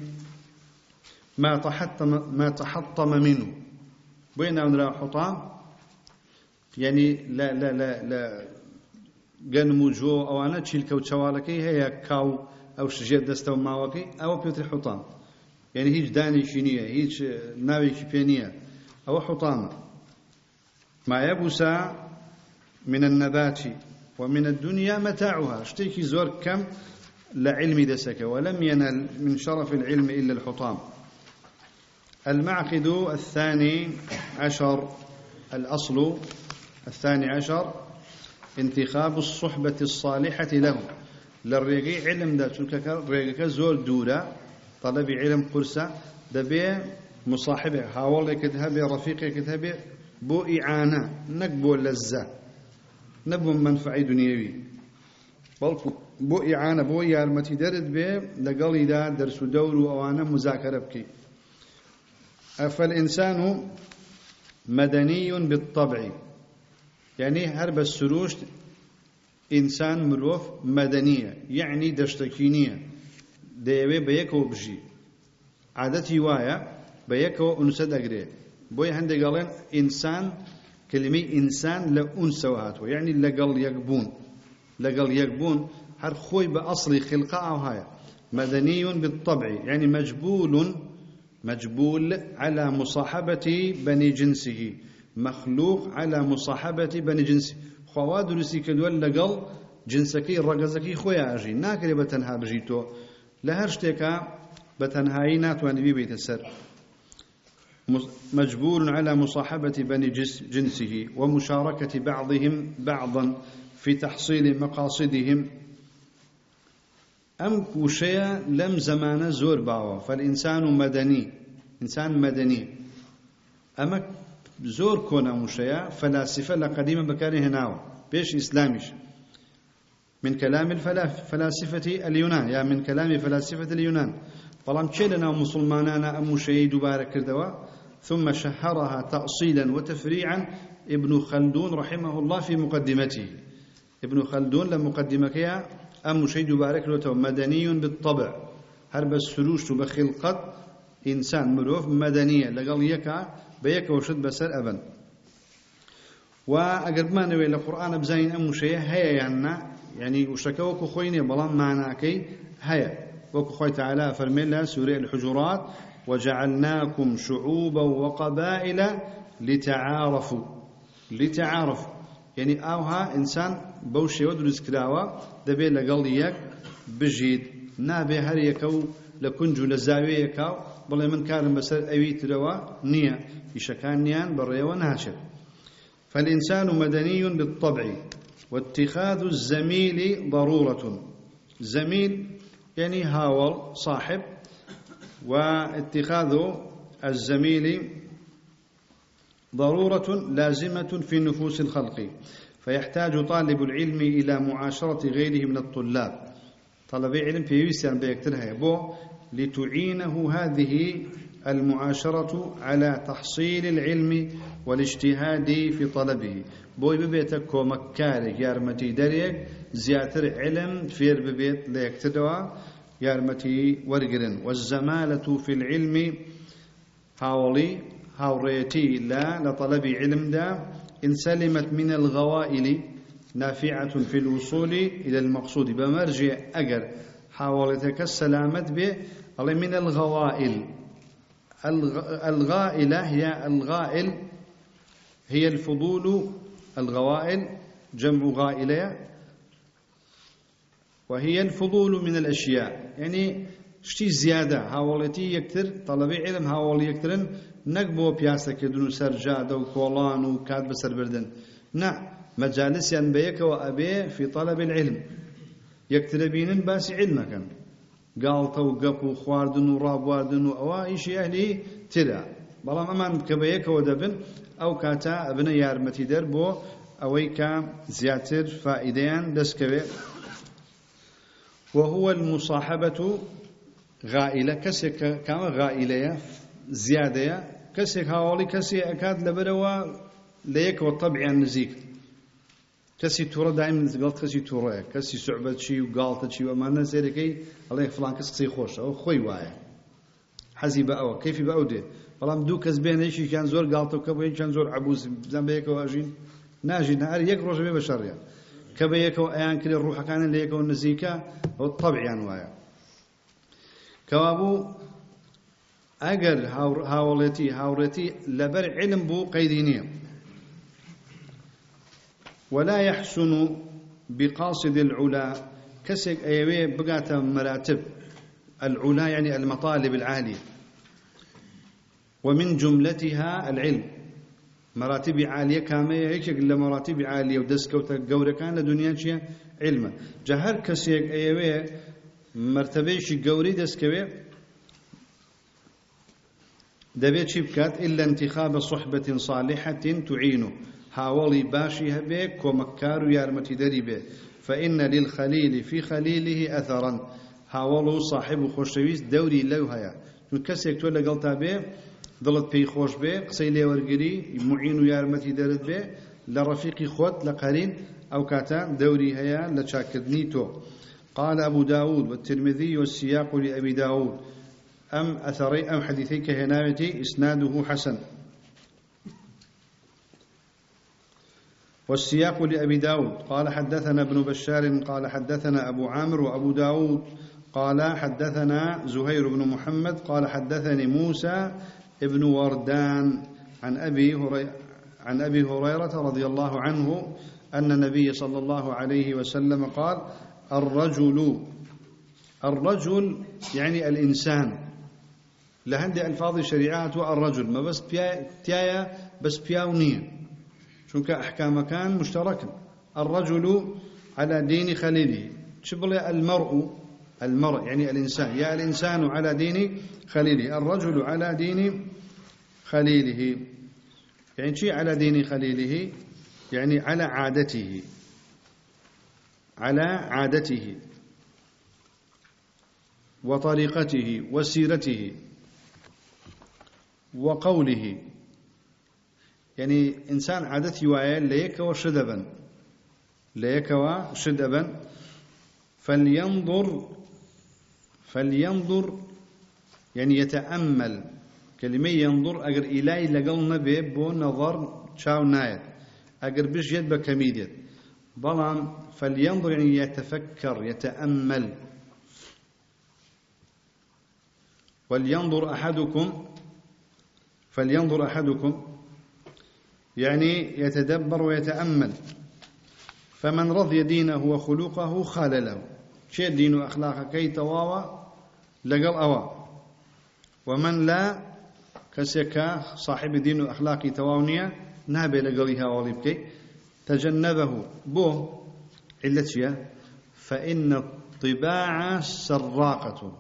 ما تحطم ما تحطم منه. وين نرى حطام؟ يعني لا لا لا لا گەنم و جۆ ئەوانە چیلکە و چاوالەکەی هەیە کاو ئەو شژێت دەستە و ماوەکەی ئەوە پێوتری حوتام یعنی هیچ دانێکی نییە هیچ ناوێکی پێ نییە ئەوە حوتامە ما يبس من النبات ومن الدنيا متاعها شتيكي زور كم لعلم دسك ولم ينل من شرف العلم إلا الحطام المعقد الثاني عشر الأصل الثاني عشر انتخاب الصحبة الصالحة له للرقي علم دا رقيك زور دورة طلب علم قرصة دبي مصاحبه حاول يكتهبه رفيق يكتهبه بو إعانة نقبو لذة نبو منفعي دنيوي بلكو بو إعانة بو يارمتي درد به لقل دا درس دور وأوانا مذاكرة بكي فالإنسان مدني بالطبع يعني هرب السروش إنسان مروف مدنية يعني دشتكينية ديوي بيكو بجي عادتي وايا بيكو أنسد أقريه بوي هندي قالين إنسان كلمة إنسان لأنثى وهاتو يعني لقل يقبون لقل يقبون هر خوي بأصل خلقة أو هاي مدني بالطبع يعني مجبول مجبول على مصاحبة بني جنسه مخلوق على مصاحبة بني جنسه خواد رسي كدول لقل جنسكي الرقزكي خويا أجي ناكري بتنها بجيتو لهرشتكا بتنهاي ناتواني بي بيت السر مجبول على مصاحبة بني جنسه ومشاركة بعضهم بعضا في تحصيل مقاصدهم أم كوشيا لم زمان زور باوا فالإنسان مدني إنسان مدني أما زور كون مشيا فلاسفة لقديمة بكاره هناو بيش إسلاميش من كلام الفلاسفة اليونان يا من كلام فلاسفة اليونان فلام تشيلنا مسلمانانا أم شيء دوباره كردوا ثم شهرها تأصيلا وتفريعا ابن خلدون رحمه الله في مقدمته ابن خلدون لمقدمك أم شيء دوباره كردوا مدني بالطبع هرب السروش بخلقة إنسان مروف مدنية لقال يكا بيك وشد بسر أبن وأقرب ما نوي القرآن بزين أم شيء هيا يعني يعني وشكوك خويني بلان معناكي هيا وكو خوي تعالى فرمي سورة الحجرات وجعلناكم شعوبا وقبائل لتعارفوا لتعارفوا يعني أوها إنسان بوشي ودرس كراوة دبي لقليك بجيد نابي هريكو لكنجو لزاويكو بل من كان بسر أوي تروا نية إشكان نيان بريوا ناشر فالإنسان مدني بالطبع واتخاذ الزميل ضرورة زميل يعني هاول صاحب واتخاذ الزميل ضرورة لازمة في نفوس الخلق فيحتاج طالب العلم إلى معاشرة غيره من الطلاب طلب علم في يسير بيكترها بو لتعينه هذه المعاشرة على تحصيل العلم والاجتهاد في طلبه بوي ببيتك ومكارك يارمتي دريك زياتر علم فير ببيت ليكتدوا يارمتي ورقرن والزمالة في العلم هاولي هاوريتي لا لطلب علم دا إن سلمت من الغوائل نافعة في الوصول إلى المقصود بمرجع أجر حاولتك السلامة به من الغوائل الغائلة هي الغائل هي الفضول الغوائل جمع غائلة وهي الفضول من الأشياء يعني شتي زيادة هاولتي يكتر طلبي علم هاول يكترن نقبو بياسة كدنو سرجادة وكولان وكاد بسر بردن نا مجالس ينبيك وأبي في طلب العلم يكتر بينن باس علمك قالت وقف وخواردن وراب واردن وأوا إشي أهلي تلا بلام أمان كبيك ودبن أو كاتا ابن يارمتي دربو أويكا زياتر فائدين دسكبه وهو المصاحبة غائلة كسي كما غائلة زيادة كسي هاولي كسي أكاد لبروا ليك والطبع النزيك كسي تورا دائما قالت كسي تورا كسي صعبة شي وقالت شي وما نسيركي الله فلان كسي خوش أو خوي وايا حزي بقى كيف بقى ده فلان دو كسبين إيش كان زور قالت وكبوين كان زور عبوس زنبيك واجين ناجي نهار يكروش بيه بشريا كبيك وأيان كل الروح كان ليك والنزيكا والطبع أنواع كوابو أجر هاولتي هاولتي لبر علم بو قيدينية ولا يحسن بقاصد العلا كسك أيوي بقات مراتب العلا يعني المطالب العالية ومن جملتها العلم مراتب عالية كامية هيك إلا مراتب عالية ودسك وتجور كان لدنيا شيء علما جهر كسيك أيوة مرتبة شيء جوري دسكوي دبيت شبكات إلا انتخاب صحبة صالحة تعينه حاولي باشي هبيك ومكار يارمتي دريبه فإن للخليل في خليله أثرا حاولوا صاحب خوشويس دوري لوهيا كسيك تولى قلتا به ضلت بي خوش به قصي لي ورقري معين ويارمتي درد به لرفيقي خوت لقرين أو كاتا دوري هيا لشاكدنيتو قال أبو داود والترمذي والسياق لأبي داود أم أثري أم حديثي كهناوتي إسناده حسن والسياق لأبي داود قال حدثنا ابن بشار قال حدثنا أبو عامر وأبو داود قال حدثنا زهير بن محمد قال حدثني موسى ابن وردان عن أبي هريرة عن أبي هريرة رضي الله عنه أن النبي صلى الله عليه وسلم قال الرجل الرجل يعني الإنسان لهندي ألفاظ شريعة الرجل ما بس بيا تيايا بس بياونية شنك أحكام كان مشتركا الرجل على دين خليله شبل المرء المرء يعني الإنسان يا الإنسان على دين خليله الرجل على دين خليله يعني شيء على دين خليله يعني على عادته على عادته وطريقته وسيرته وقوله يعني إنسان عادته وعيال ليك وشدبا ليك وشدبا فلينظر فلينظر يعني يتأمل كلمة ينظر أجر إلهي لقلنا بيبو نظر شاو نايت أجر بيش يد بكميديت بلان فلينظر يعني يتفكر يتأمل ولينظر أحدكم فلينظر أحدكم يعني يتدبر ويتأمل فمن رضي دينه وخلقه خال له شيء دين وأخلاقه كي تواوى لقل أوا ومن لا كسكا صاحب دين وأخلاقي تواونيا نابي لقليها والبكي تجنبه بو علتيا فإن الطباع سراقة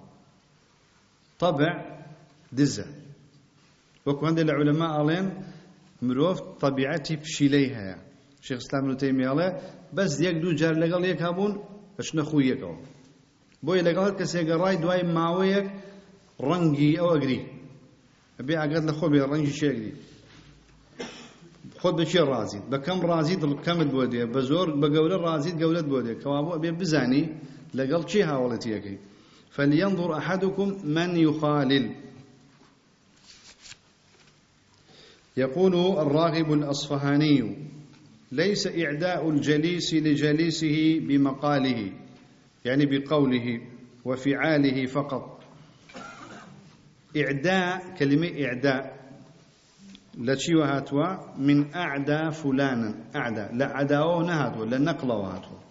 طبع دزة وكمان العلماء قالين مروف طبيعتي بشيليها شيخ الإسلام ابن تيمية قال بس يك دو جار لقال يك هابون اش نخويك او بوي لقال كسي قراي دواي ماويك رنجي او اقري ابي عقد لخو بي رنجي شي اقري خذ بشي رازي بكم رازي كم بودي بزور بقول الرازي قولت بودي كوابو ابي بزاني لقال شي هاولتي يكي فلينظر احدكم من يخالل يقول الراغب الأصفهاني ليس إعداء الجليس لجليسه بمقاله يعني بقوله وفعاله فقط إعداء كلمة إعداء لشي وهاتوا من أعدى فلانا أعدى لا عداوه نهاتوا لا نقله وهاتوا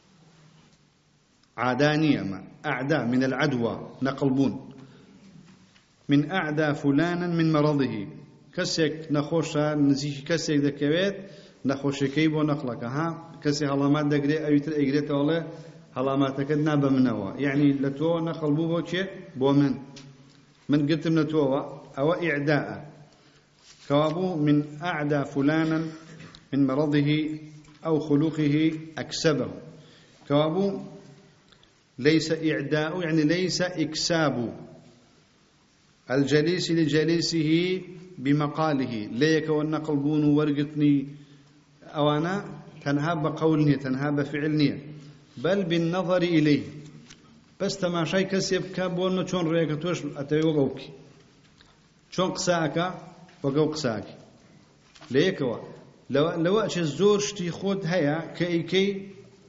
عادانية ما أعدى من العدوى نقلبون من أعدى فلانا من مرضه كسيك نخوشا نزيش كسيك دكويت نخوشكي بو نخلك ها كسي هلامات دقري أيتر إجريت والله هلاماتك نابا منوا يعني لتو نخلبو بو شيء بو من من قلت من تو أو إعداء كوابو من أعدى فلانا من مرضه أو خلقه أكسبه كوابو ليس إعداء يعني ليس إكساب الجليس لجليسه بمقاله ليك والنقل بون ورقتني أوانا تنهى بقولني تنهى بفعلني بل بالنظر إليه بس تماشي كسب كابون شون ريكتوش أتيو قوكي شون قساك وقو قساك ليك وا لو لو أش الزور شتي خود هيا كي كي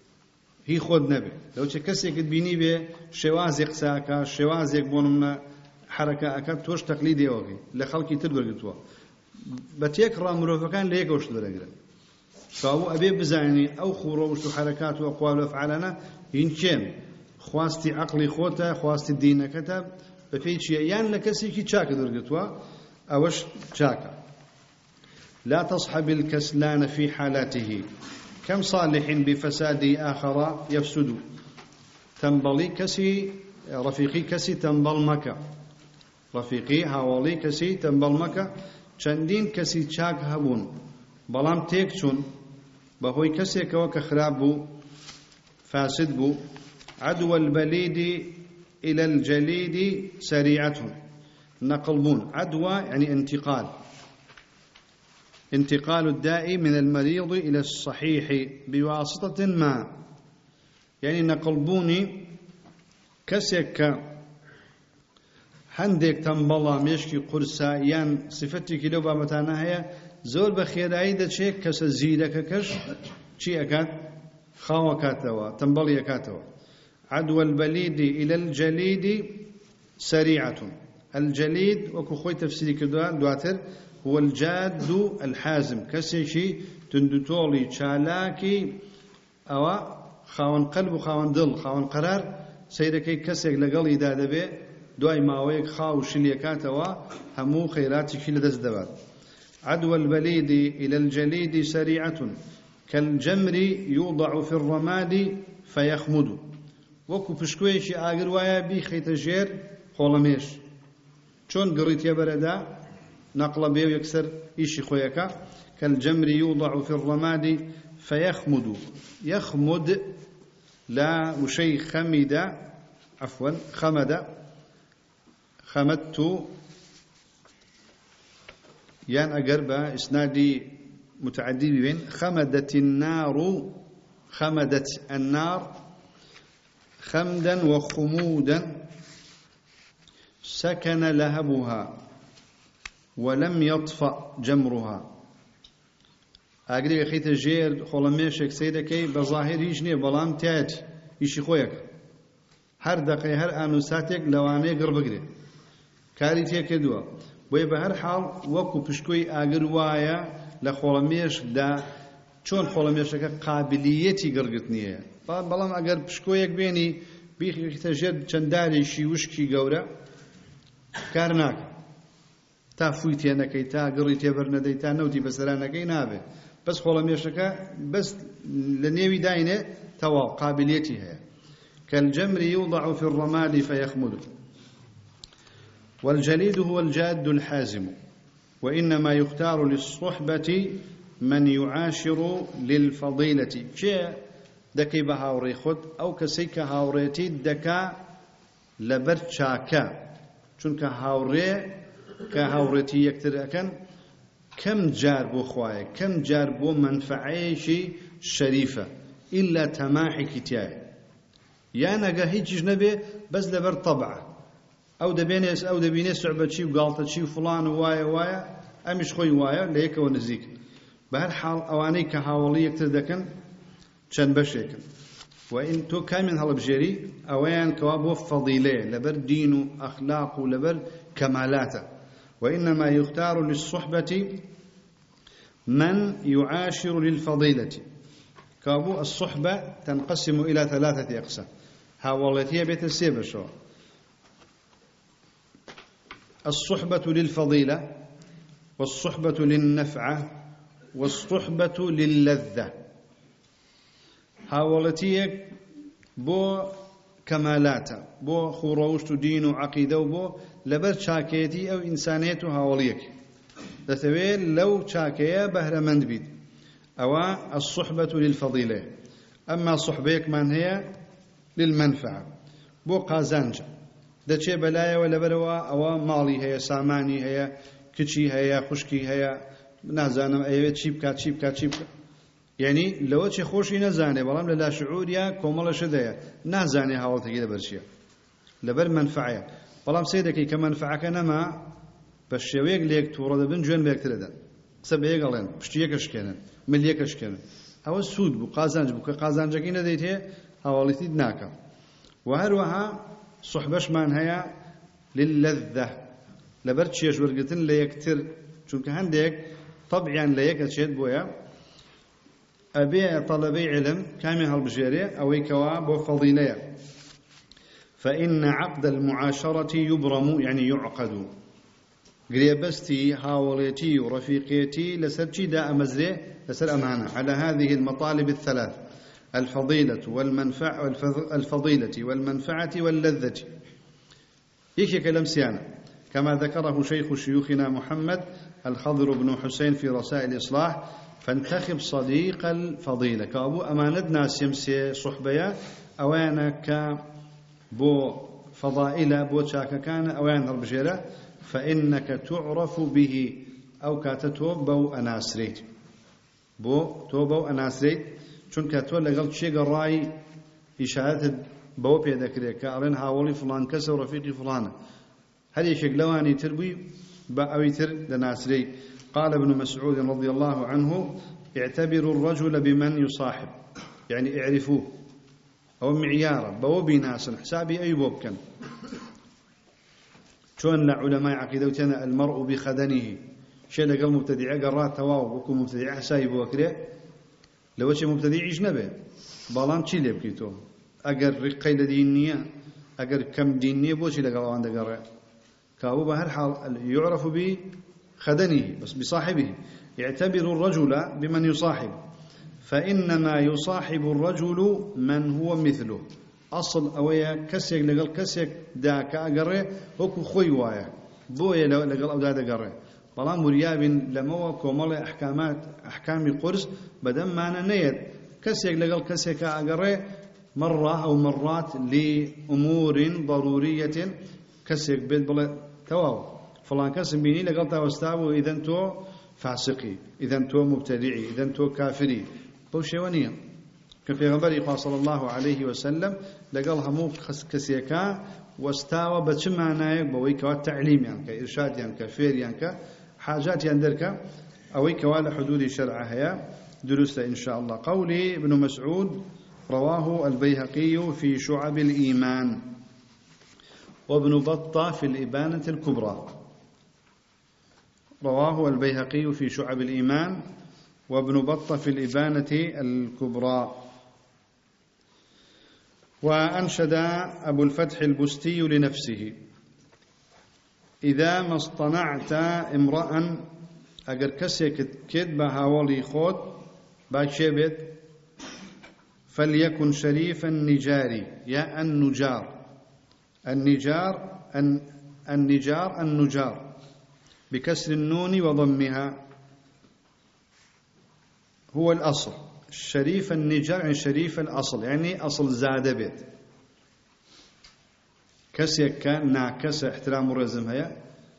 هی خۆت نەبێ لەو چ کەسێکت بینی بێ شێوازێک قساکە شێوازێک بۆ نمونە حرەکە ئەکە تۆش تەقلیدێوەکەی لە خەڵکی تر وەرگتووە بە تێکڕا مرۆڤەکان لە یەکەوە شت وەرەگرن کابوو ئەبێ بزانێ ئەو خوڕەوشت و حرەکات و ئەقوال و ئەفعالانە هین چێن خواستی عەقڵی خۆتە خواستی دینەکەتە بە پێی چییە یان لە کەسێکی چاکە وەرگتووە ئەوەش چاکە لا تصحب الكسلان في حالته كم صالح بفساد آخر يفسد تنبلي كسي رفيقي كسي تنبل مكة رفيقي هاولي كسي تنبل مكة چندين كسي چاك هبون بلام تيك چون بهوي كسي كوك خراب بو فاسد بو عدو البليد إلى الجليد سريعة نقلبون عدوى يعني انتقال انتقال الداء من المريض إلى الصحيح بواسطة ما يعني نقلبوني كسيك هندێک تەمبەڵە مێشکی قورسە یان صفتێکی لەو بابەتانە هەیە زۆر بە خێرایی دەچێت کەسە زیرەکەکەش چی ئەکات خاوەکاتەوە تەمبەڵی ئەکاتەوە عدوى البليد إلى الجليد سريعة الجليد وەکو خۆی تەفسیری کردووە دواتر هو الجاد الحازم كسيشي تندتولي چالاكي أو خاون قلب وخاون دل خاون قرار سيركي كسيك لقلي دادبي دوای ماوەیەک خاو شلیەکاتەوە هەموو خەیراتێکی لەدەست دەبات عدوى البليد إلى الجليد سريعة كالجمر يوضع في الرماد فيخمد وەکو پشکوێکی ئاگر وایە بیخەیتە ژێر خۆڵەمێش چۆن گڕیتە بەرەدا نەقڵە بێ و یەکسەر ئیشی خۆیەکە كالجمر يوضع في الرماد فيخمد يخمد لا وشي خمد عفوا خمد خمدت يان أقرب إسنادي متعدي بين خمدت النار خمدت النار خمدا وخمودا سكن لهبها ولم يطفأ جمرها أقرب خيت الجير خلميشك سيدكي بظاهر يجني بلام تاتي يشي خويك هر دقيقة هر آنو ساتك لواني قرب قري کاری تێکردووە بۆیە بە هەر حاڵ وەکو پشکۆی ئاگر وایە لە خۆڵەمێشدا چۆن خۆڵەمێشەکە قابلیەتی گڕگرتنیە بەڵام ئەگەر پشکۆیەک بێنی بیخیتە ژێر چەندارێکی وشکی گەورە کار ناکە تا فوی تێ نەکەی تا گڕی تێبەر نەدەی تا نەوتی بەسەرانەکەی نابێت بەس خۆڵەمێشەکە بەس لە نێوی داینێ تەواو قابلیەتی هەیە كالجمر يوضع في الرماد فيخمد والجليد هو الجاد الحازم وإنما يختار للصحبة من يعاشر للفضيلة شيء دكي بهاوري خد أو كسيك هاوريتي دكا لبر شاكا چونك هاوري كهاوريتي يكتر أكن كم جار بو خوايا كم جار بو منفعيشي شريفة إلا تماحي كتاي يا نجا هيج نبي بس لبر طبعه أو دبينيس أو دبينيس صعبة شيء وقالت شيء فلان وايا وايا أمش خوي وايا ليك ونزيك بهالحال أواني كهاولية تردكن شن بشيكن وإن تو كامل هالبجري أوان كوابو فضيلة لبر دينه أخلاقه لبر كمالاته وإنما يختار للصحبة من يعاشر للفضيلة كوابو الصحبة تنقسم إلى ثلاثة أقسام هاولتية بيت السيبة شو الصحبة للفضيلة والصحبة للنفعة والصحبة للذة هاولتيك بو كمالاتا بو خروشت دين وعقيدة وبو لبر شاكيتي أو إنسانيته هاوليك دتويل لو شاكيا بهرمند بيد أو الصحبة للفضيلة أما صحبيك من هي للمنفعة بو قازانجا دەچێ بەلایە وە لەبەرەوە ئەوە ماڵی هەیە سامانی هەیە کچی هەیە خوشکی هەیە نازانم ئەوێت چی بکات چی بکات چی بکات یعنی لەوە چێ خۆشی نەزانێ بەڵام لە لاشعوریە کۆمەڵەشە دەیە نازانێ هاوڵاتێکی لەبەر چییە لەبەر منفعەیە بەڵام سێ دەکەی کە منفعەکە نەما بە شێوەیەک لێک تووڕە دەبن جوێن بەیەکترەدەن قسە بەیەکەڵێن پشتی یەکەشکێنن ملیەکەشکێنن ئەوە سوود بوو قازانج بوو کە قازانجەکەی نەدەیت هەیە هاوليتي ناكا وهروها صحبش من هيا للذة لبرتشيش ورقتن ليكتر چونك هنديك طبعا ليك أشيد بويا أبي طلبي علم كامل هالبجيري أو كواب وفضيلة فإن عقد المعاشرة يبرم يعني يعقد قريبستي هاوليتي ورفيقيتي لسرتي دا أمزري لسر أمانة على هذه المطالب الثلاث الفضيلة والمنفعة الفضيلة والمنفعة واللذة يكي كلام سيانا كما ذكره شيخ شيوخنا محمد الخضر بن حسين في رسائل الإصلاح فانتخب صديق الفضيلة كابو أمانة ناس يمسي صحبيا أوانا كبو فضائلة بو شاكا كان أوانا ربجيرة فإنك تعرف به أو كاتتو بو أناسريت بو تو بو أناسريت چون كاتو لقلت شيء قرأي إشارات بو بيدكري كأرين هاولي فلان كسر ورفيقي فلانة هل يشك لواني تربي بأويتر لناسري قال ابن مسعود رضي الله عنه اعتبروا الرجل بمن يصاحب يعني اعرفوه أو معيارا بوبي ناس حسابي أي بوب كان شون لعلماء عقيدتنا المرء بخدنه شيء لقل مبتدع قرات تواو وكو مبتدع حسابي بوكري لو شيء مبتدع يش نبي بالان شي لي بكيتو اگر رقي لدينيه اگر كم دينيه بوشي لقل عند قرأ كابو بهر حال يعرف بخدنه بس بصاحبه يعتبر الرجل بمن يصاحب فإنما يصاحب الرجل من هو مثله أصل أويا كسيك لقل كسيك داك أقره وكو خوي وايا بويا لقل أوداد أقره بلا مرياب لموا كومال أحكامات أحكام قرص بدم معنا نيت كسيك لقل كسيك أقره مرة أو مرات لأمور ضرورية كسيك بيت بلا تواو فلان كسم بيني لقل تاوستاو إذا انتو فاسقي إذا انتو مبتدعي إذا انتو كافري بوشيوانيا كفي غبري صلى الله عليه وسلم لقال همو كسيكا واستاوى بتشمع نايك بويك والتعليم يعني كإرشاد يعني كفير يعني كحاجات يندرك أويك ولا حدود شرع هيا درست إن شاء الله. قولي ابن مسعود رواه البيهقي في شعب الإيمان وابن بطة في الإبانة الكبرى. رواه البيهقي في شعب الإيمان وابن بطة في الإبانة الكبرى. وأنشد أبو الفتح البستي لنفسه إذا ما اصطنعت امرأ أجر كسيك كذب هاولي خود باكشبت فليكن شريف النجار يا النجار النجار أن النجار النجار بكسر النون وضمها هو الأصل. شريف النجار يعني شريف الأصل يعني أصل زاد بيت كسيك كان ناكسة احترام الرزم هي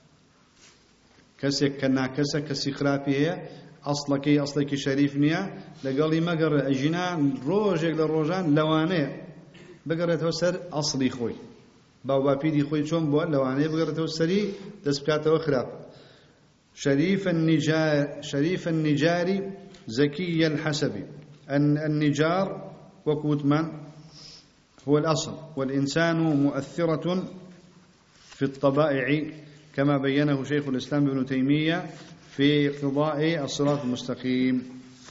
كسيك كان ناكسة كسي خرافي هي أصلك أصلك شريف نيا لقالي ما قرأ أجنا روجك للروجان لوانية بقرأ توسر أصلي خوي بابا بيدي خوي شون بوا لوانية بقرأ توسري تسبكاته وخراب. شريف النجار شريف النجار زكي الحسب. أن النجار وكوت من هو الأصل والإنسان مؤثرة في الطبائع كما بينه شيخ الإسلام ابن تيمية في اقتضاء الصراط المستقيم.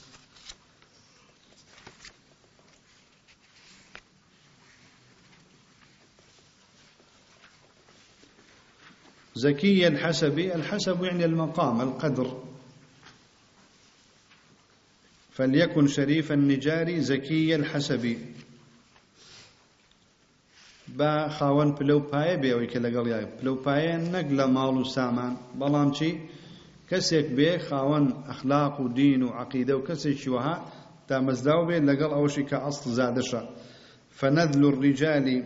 زكي الحسب الحسب يعني المقام القدر فليكن شريف النجار زكي الحسب با خاون بلو باي بيوي كلا قال بلو باي نقل مال سامان بلام شي كسيك بي خاون اخلاق ودين وعقيده وكسي شوها تا مزداو بي لقال او شي كاصل زادشا. فنذل الرجال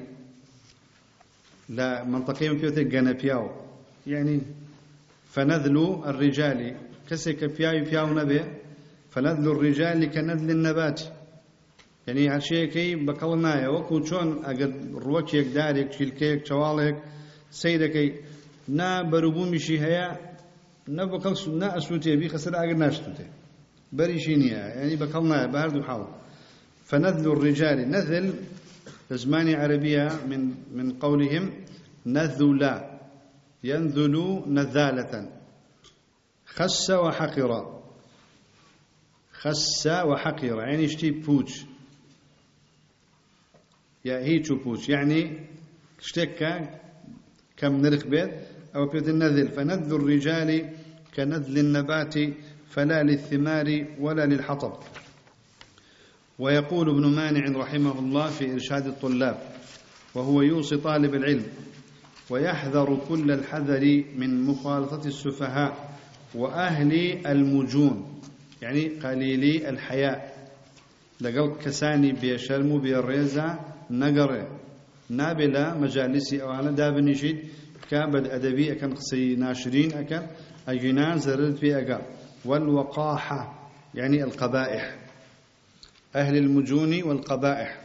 لا منطقيا بيوتي جنبياو يعني فنذل الرجال كسيك بياي بياو نبي فنذل الرجال كنذل النبات يعني هالشيء كي بكلنايا وكو شون أجر روكيك دارك شيلكيك شوالك سيدك نا بربو مشي هيا نا بكل نا أسوتي بي خسر أجر ناشتوته بريشينيا يعني بكلنايا بهردو حاول فنذل الرجال، نذل بزمان عربية من من قولهم نذل، ينذل نذالة، خس وحقر، خس وحقر يعني اشتي بوج، يا هيتشو بوج يعني اشتكى كم نرخ بيت أو بيت النذل. فنذل الرجال كنذل النبات فلا للثمار ولا للحطب. ويقول ابن مانع رحمه الله في إرشاد الطلاب وهو يوصي طالب العلم: ويحذر كل الحذر من مخالطة السفهاء وأهل المجون، يعني قليلي الحياء، لقل كساني بيشرمو بيريزا نقر نابلا مجالسي أو أنا دابن يشيد كابد أدبي أكن قصي ناشرين أكن أجنان زرد في أقا. والوقاحة يعني القبائح، أهل المجون والقبائح.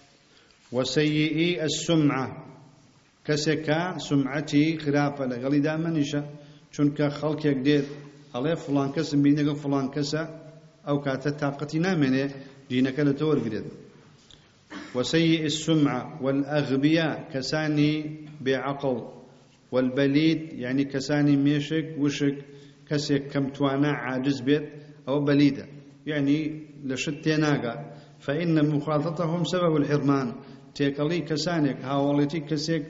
وسيئي السمعة كسكا سمعتي خرافة لقلي دائما نشا چونك خلق يقدر عليه فلان كس بينك فلان كسا أو كاتا طاقتي نامنه دينك لتور قدر. وسيئ السمعة والأغبياء كساني بعقل. والبليد يعني كساني ميشك وشك كسك كم توانا عاجز بيت أو بليدة يعني لشت ناقة. فإن مخالطتهم سبب الحرمان، تيكالي كسانك هاولتي كسك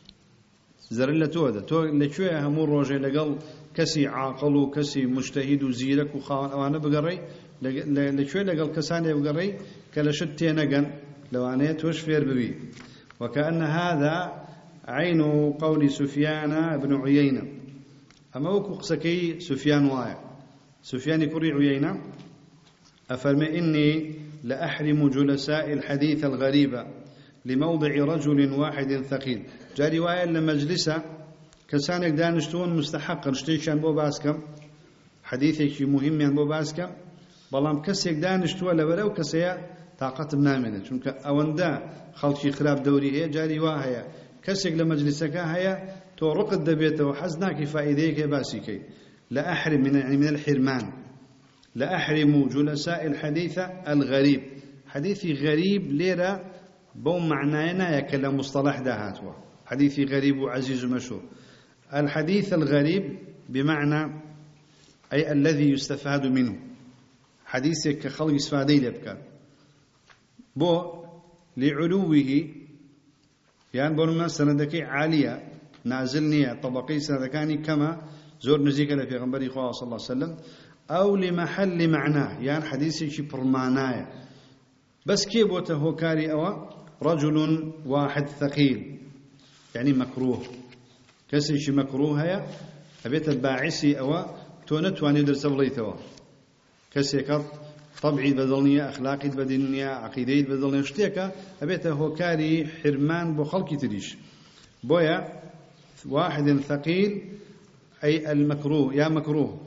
زرلة تودا تو لشوية همور روجي لقل كسي عاقل وكسي مجتهد وزيرك وخوان أوانا بقري لشوية لقل كساني بقري كلشت ناقا لو أنا توش فير ببي. وكأن هذا عين قول سفيان بن عيينة. أما وكو قسكي سفيان وايا سفيان كري عيينة أفرمي إني لأحرم جلساء الحديث الغريبة لموضع رجل واحد ثقيل. جاء رواية لمجلسة كسانك دانشتون مستحق نشتيشان بو باسكم حديثك مهم يعني بو باسكم بلام كسيك دانشتون لبرو كسيا طاقت بنامنه چونك أوندا خلقي خراب دوري هي جاري واهيا كسيك لمجلسك هيا تو رقد دبيته وحزناك فائديك باسيكي. لا أحرم من يعني من الحرمان، لا أحرم جلساء الحديث الغريب. حديثي غريب ليرة بو معنانا يكلم مصطلح دهاتوا حديثي غريب وعزيز ومشهور. الحديث الغريب بمعنى أي الذي يستفاد منه، حديثك كخلق استفادي لبكار بو لعلوه يعني برما سندكي عالية نازلنية طبقي سندكاني كما زور نزيك لفي غنبري خواه صلى الله عليه وسلم، أو لمحل معناه يعني حديثي شي برمانايا بس كيف وته كاري أو رجل واحد ثقيل يعني مكروه كسي شي مكروه هيا أبيت الباعثي أو تونتواني درس بليتوا كسي كط طبعي بدلنية أخلاقي بدلنية عقيدي بدلنية اشتيكا أبيته هو كاري حرمان بخلق تريش بويا واحد ثقيل أي المكروه يا مكروه.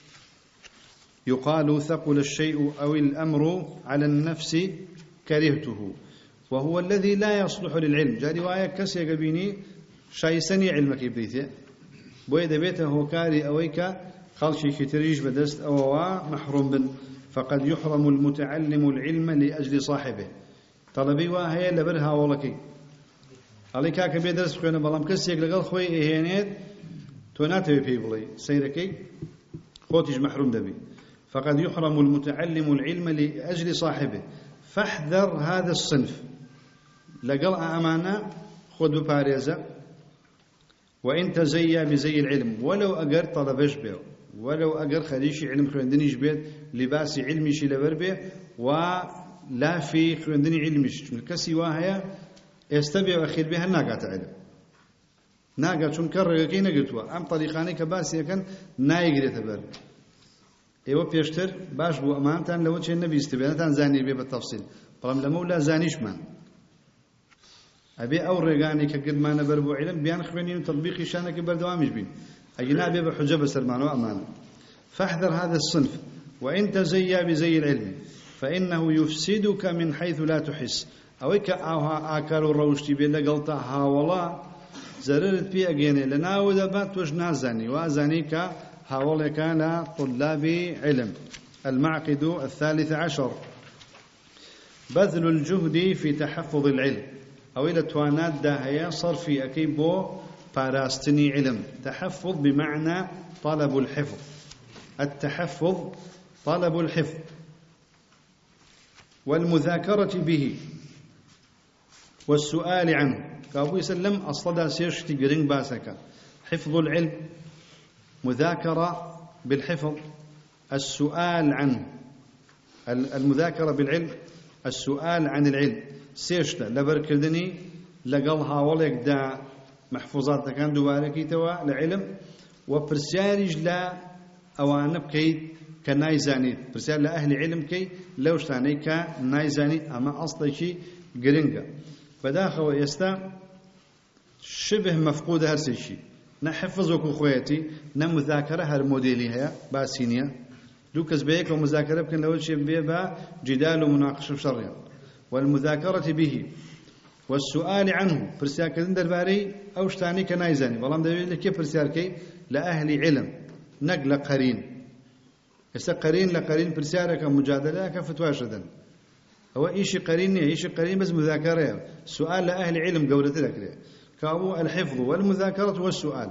يقال ثقل الشيء أو الأمر على النفس كرهته وهو الذي لا يصلح للعلم. جاء رواية كسي قبيني شايسني علمك يبريته بويا دبيته هو كاري أويك خلشي كتريش بدست أو محروم بن فقد يحرم المتعلم العلم لأجل صاحبه. طلبي واهي لبرها ولكي عليك كبير درس خوينا بلام كسيك لقل خوي إهينيت توناتي في بلي سيركي خوتيج محروم دبي. فقد يحرم المتعلم العلم لأجل صاحبه فاحذر هذا الصنف. لقل أمانة خذ بباريزة وإن تزيى بزي العلم ولو أقر طلبش به ولو أقر خليشي علم خويندني جبيت لباسي علمي شي لبربه ولا في خويندني علميش الكسي واهيا يستبيع أخير بها الناقة علم ناقة تنكر كي نقلتوا أم طريقاني كباسي كان نايقري تبر ايوه بيشتر باش بو امانتان لو تشي النبي استبيانتان زاني بي بالتفصيل برام لمولا زانيش من ابي او رغاني كقد ما نبربو علم بيان خبيني تطبيقي شانك بردوامش بين اجنا ابي بحجه بسرمان وامانه. فاحذر هذا الصنف وان تزيا بزي العلم فانه يفسدك من حيث لا تحس. اويك اوها اكر روشتي بلا غلطه ها والله زررت بي اجيني لنا ودبات وش نازاني وازانيك هاولي كان طلاب علم. المعقد الثالث عشر بذل الجهد في تحفظ العلم أو إلى توانات داهية صرفي أكيبو باراستني علم. تحفظ بمعنى طلب الحفظ، التحفظ طلب الحفظ والمذاكرة به والسؤال عنه. كابو يسلم أصلا سيرشتي قرين باسكا حفظ العلم، مذاكرة بالحفظ، السؤال عنه، المذاكرة بالعلم، السؤال عن العلم. سيشتا لبركردني لقلها وليك دا محفوظات كان دواركي توا لعلم، وبرسيارج لا أوان بكي كنايزاني، برسيار لأهل علم كي لوشتاني كنايزاني، أما أصلا شيء قرنقا فداخل يستا شبه مفقود هرسي شيء. نحفظك خويتي نمذاكرة هر موديلي هي باسينيا لوكس بيك ومذاكرة بكن لو شيء بيبا جدال ومناقشة شرعية، والمذاكرة به والسؤال عنه برسيار كذن درباري أو شتاني كنايزاني. والله مدبي لك كيف برسيار كي لأهل علم نقل قرين يستا قرين لقرين برسيارك مجادلة كفتواشدا هو إيش قرين إيش قرين بس مذاكرة سؤال لأهل علم قولة لك كابو الحفظ والمذاكرة والسؤال.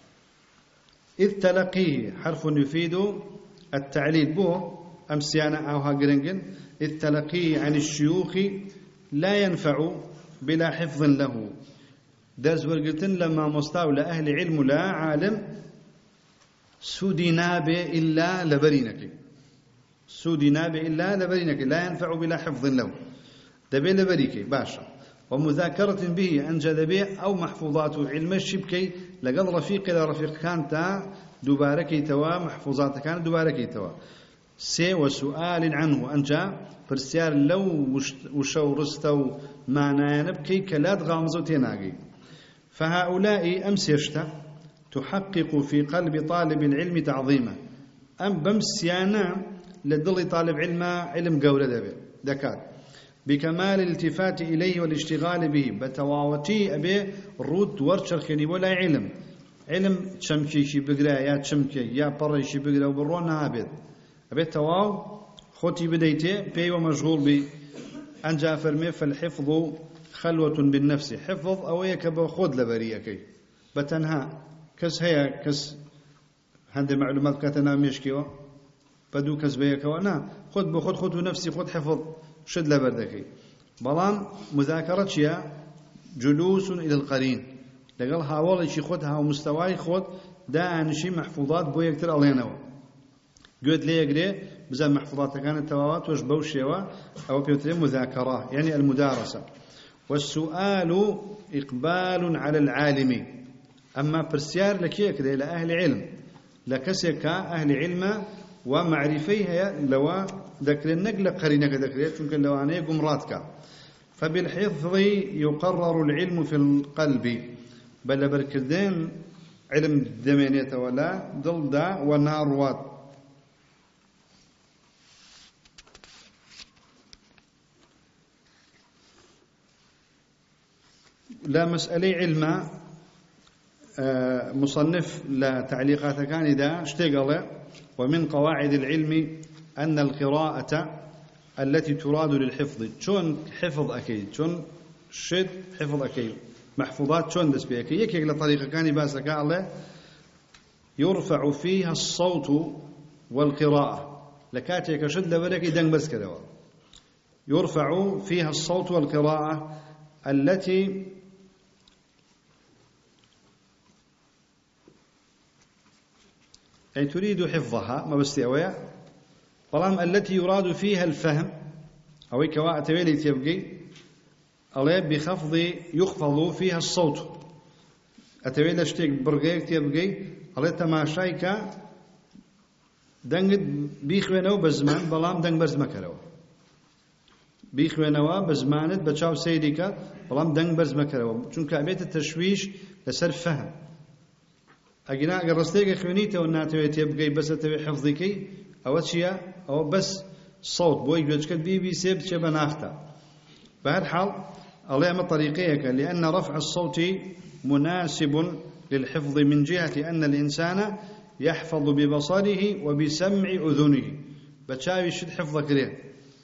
إذ تلقيه حرف يفيد التعليل بو أمسيانا أو هاجرنجن. إذ تلقيه عن الشيوخ لا ينفع بلا حفظ له. درس ورقتن لما مستوى لأهل علم لا عالم سودنا به إلا لبرينك، سودنا به إلا لبرينك لا ينفع بلا حفظ له دبي لبريك باشا. ومذاكرة به أنجد به أو محفوظات علم الشبكي لقد رفيق إلى رفيق كانت دوباركي توا محفوظات كانت دوباركي توا. سي وسؤال عنه أنجا برسيار لو وشو رستو معنى نبكي كلاد غامزو تيناقي. فهؤلاء أمس يشتا تحقق في قلب طالب العلم تعظيمه. أم بمسيانا لدل طالب علم علم قولة دبي دكات بكمال الالتفات إليه والاشتغال به بتواوتي أبي رود ورشرخني ولا علم علم شمكي شي بقرا يا شمكي يا بري شي بقرا وبرونا أبد أبي تواو خوتي بديتي بي ومشغول بي أنجا فرمي فالحفظ خلوة بالنفس. حفظ أو يكب خود لبريكي بتنها كس هي كس هندي معلومات كاتنا مشكيوا بدو كس بيكوا نا خود بخود خود نفسي خود حفظ شد لبردكي. بلان مذاكرة شيا جلوس إلى القرين لقال هاول شي خدها ومستواي خد دا نشي محفوظات بو يكتر علينا قلت لي يقري بزاف محفوظات كانت تواوات وش بوشيوا أو بيوتري مذاكرة يعني المدارسة. والسؤال إقبال على العالم. أما برسيار لك يكري لأهل علم لكسك أهل علم ومعرفيها لو ذكر النقل قرينك ذكريت يمكن لو أنا يقوم راتك. فبالحفظ يقرر العلم في القلب بل بركدين علم الدمينية ولا ضلدا والنار وات. لا مسألة علم مصنف لا تعليقات كان إذا اشتغل. ومن قواعد العلم أن القراءة التي تراد للحفظ شون حفظ أكيد شون شد حفظ أكيد محفوظات شون دس بأكيد يكيك لطريقة كان باسك الله يرفع فيها الصوت والقراءة لكاتيك شد لبرك دنگ بس كذا يرفع فيها الصوت والقراءة التي يعني تريد حفظها ما بستيوية طالما التي يراد فيها الفهم أو كواء تويلي تبقي الله بخفض يخفض فيها الصوت أتويل اشتيك برقيك تبقي الله تماشايك دنگ بيخوينو بزمان بلام دنگ برز مكرو بيخوينو بزمانت بچاو سيديك بلام دنگ برز مكرو چونك أبيت التشويش لسر فهم أجناء قرستيك خوينيته وناتوي تبقي بس تبي حفظك أو شيء أو بس صوت بوي بيجكت بي بي سيب شبه نافتا. بهالحال الله يعمل طريقيك لأن رفع الصوت مناسب للحفظ من جهة أن الإنسان يحفظ ببصره وبسمع أذنه بتشاوي شد حفظك ليه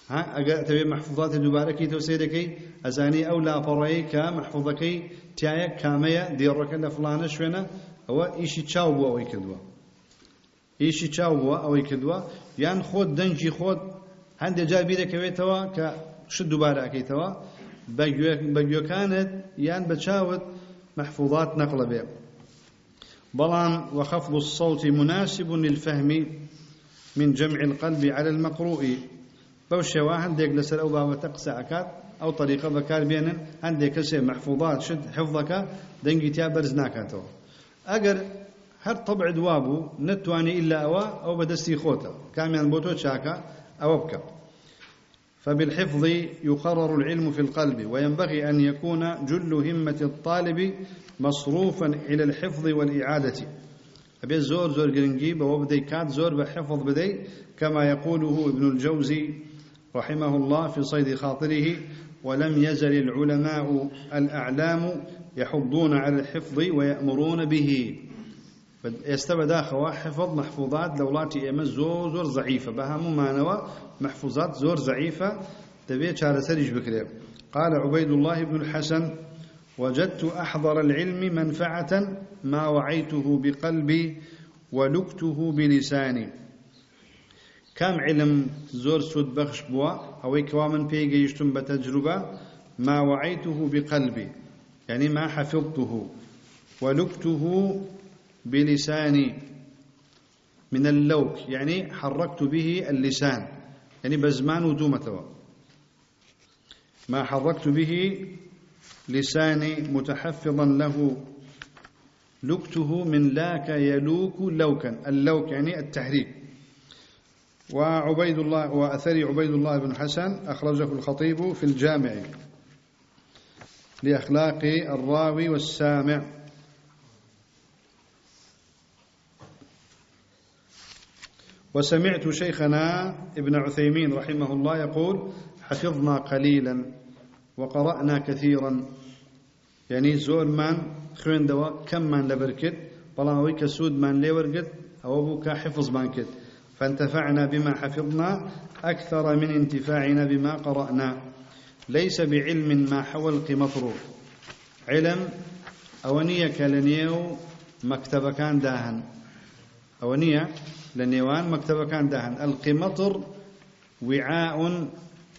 ها أجا تبي محفوظات دوباركي توسيدكي أزاني أو لا برأي كمحفوظكي تايا كامية ديرك لفلانة شوينا هو إيشي تشاوبوا أو يكدوا إيشي تشاوبوا أو يكدوا يعني خود دنجي خود هندي جابي ذا كويتوا كشد دوباره كيتوا بجو بجو كانت يعني بتشاوت محفوظات نقل به بلان وخفض الصوت مناسب للفهم من جمع القلب على المقروء بوش واحد ديك لسر أو بابا تقسى أكاد أو طريقة بكار بينن عندك كسي محفوظات شد حفظك دنجي تيابرز ناكاتو أجر هر طبع دوابو نتواني إلا أوا أو بدستي خوتا كاميان بوتو شاكا أو بكا فبالحفظ يقرر العلم في القلب وينبغي أن يكون جل همة الطالب مصروفا إلى الحفظ والإعادة أبي زور زور جرنجيب وبدي كات زور بحفظ بدي كما يقوله ابن الجوزي رحمه الله في صيد خاطره ولم يزل العلماء الأعلام يحضون على الحفظ ويأمرون به يستبدا خوا حفظ محفوظات لولاتي إما زور زور ضعيفة بها ممانوة محفوظات زور ضعيفة تبي شار سرج بكريم قال عبيد الله بن الحسن وجدت أحضر العلم منفعة ما وعيته بقلبي ولكته بلساني كم علم زور سود بخش بوا أو كوامن بيجي يشتم بتجربة ما وعيته بقلبي يعني ما حفظته ولكته بلساني من اللوك يعني حركت به اللسان يعني بزمان ودومته ما حركت به لساني متحفظا له لكته من لاك يلوك لوكا اللوك يعني التحريك وعبيد الله وأثر عبيد الله بن حسن أخرجه الخطيب في الجامع لأخلاق الراوي والسامع وسمعت شيخنا ابن عثيمين رحمه الله يقول حفظنا قليلا وقرأنا كثيرا يعني زور من خوين دوا كم من لبركت بلان كسود من لورقت أو أبوك حفظ بانكت فانتفعنا بما حفظنا أكثر من انتفاعنا بما قرأنا ليس بعلم ما حوى القمطر علم أونية كالنيو مكتب كان داهن أونية لنيوان مكتب كان داهن القمطر وعاء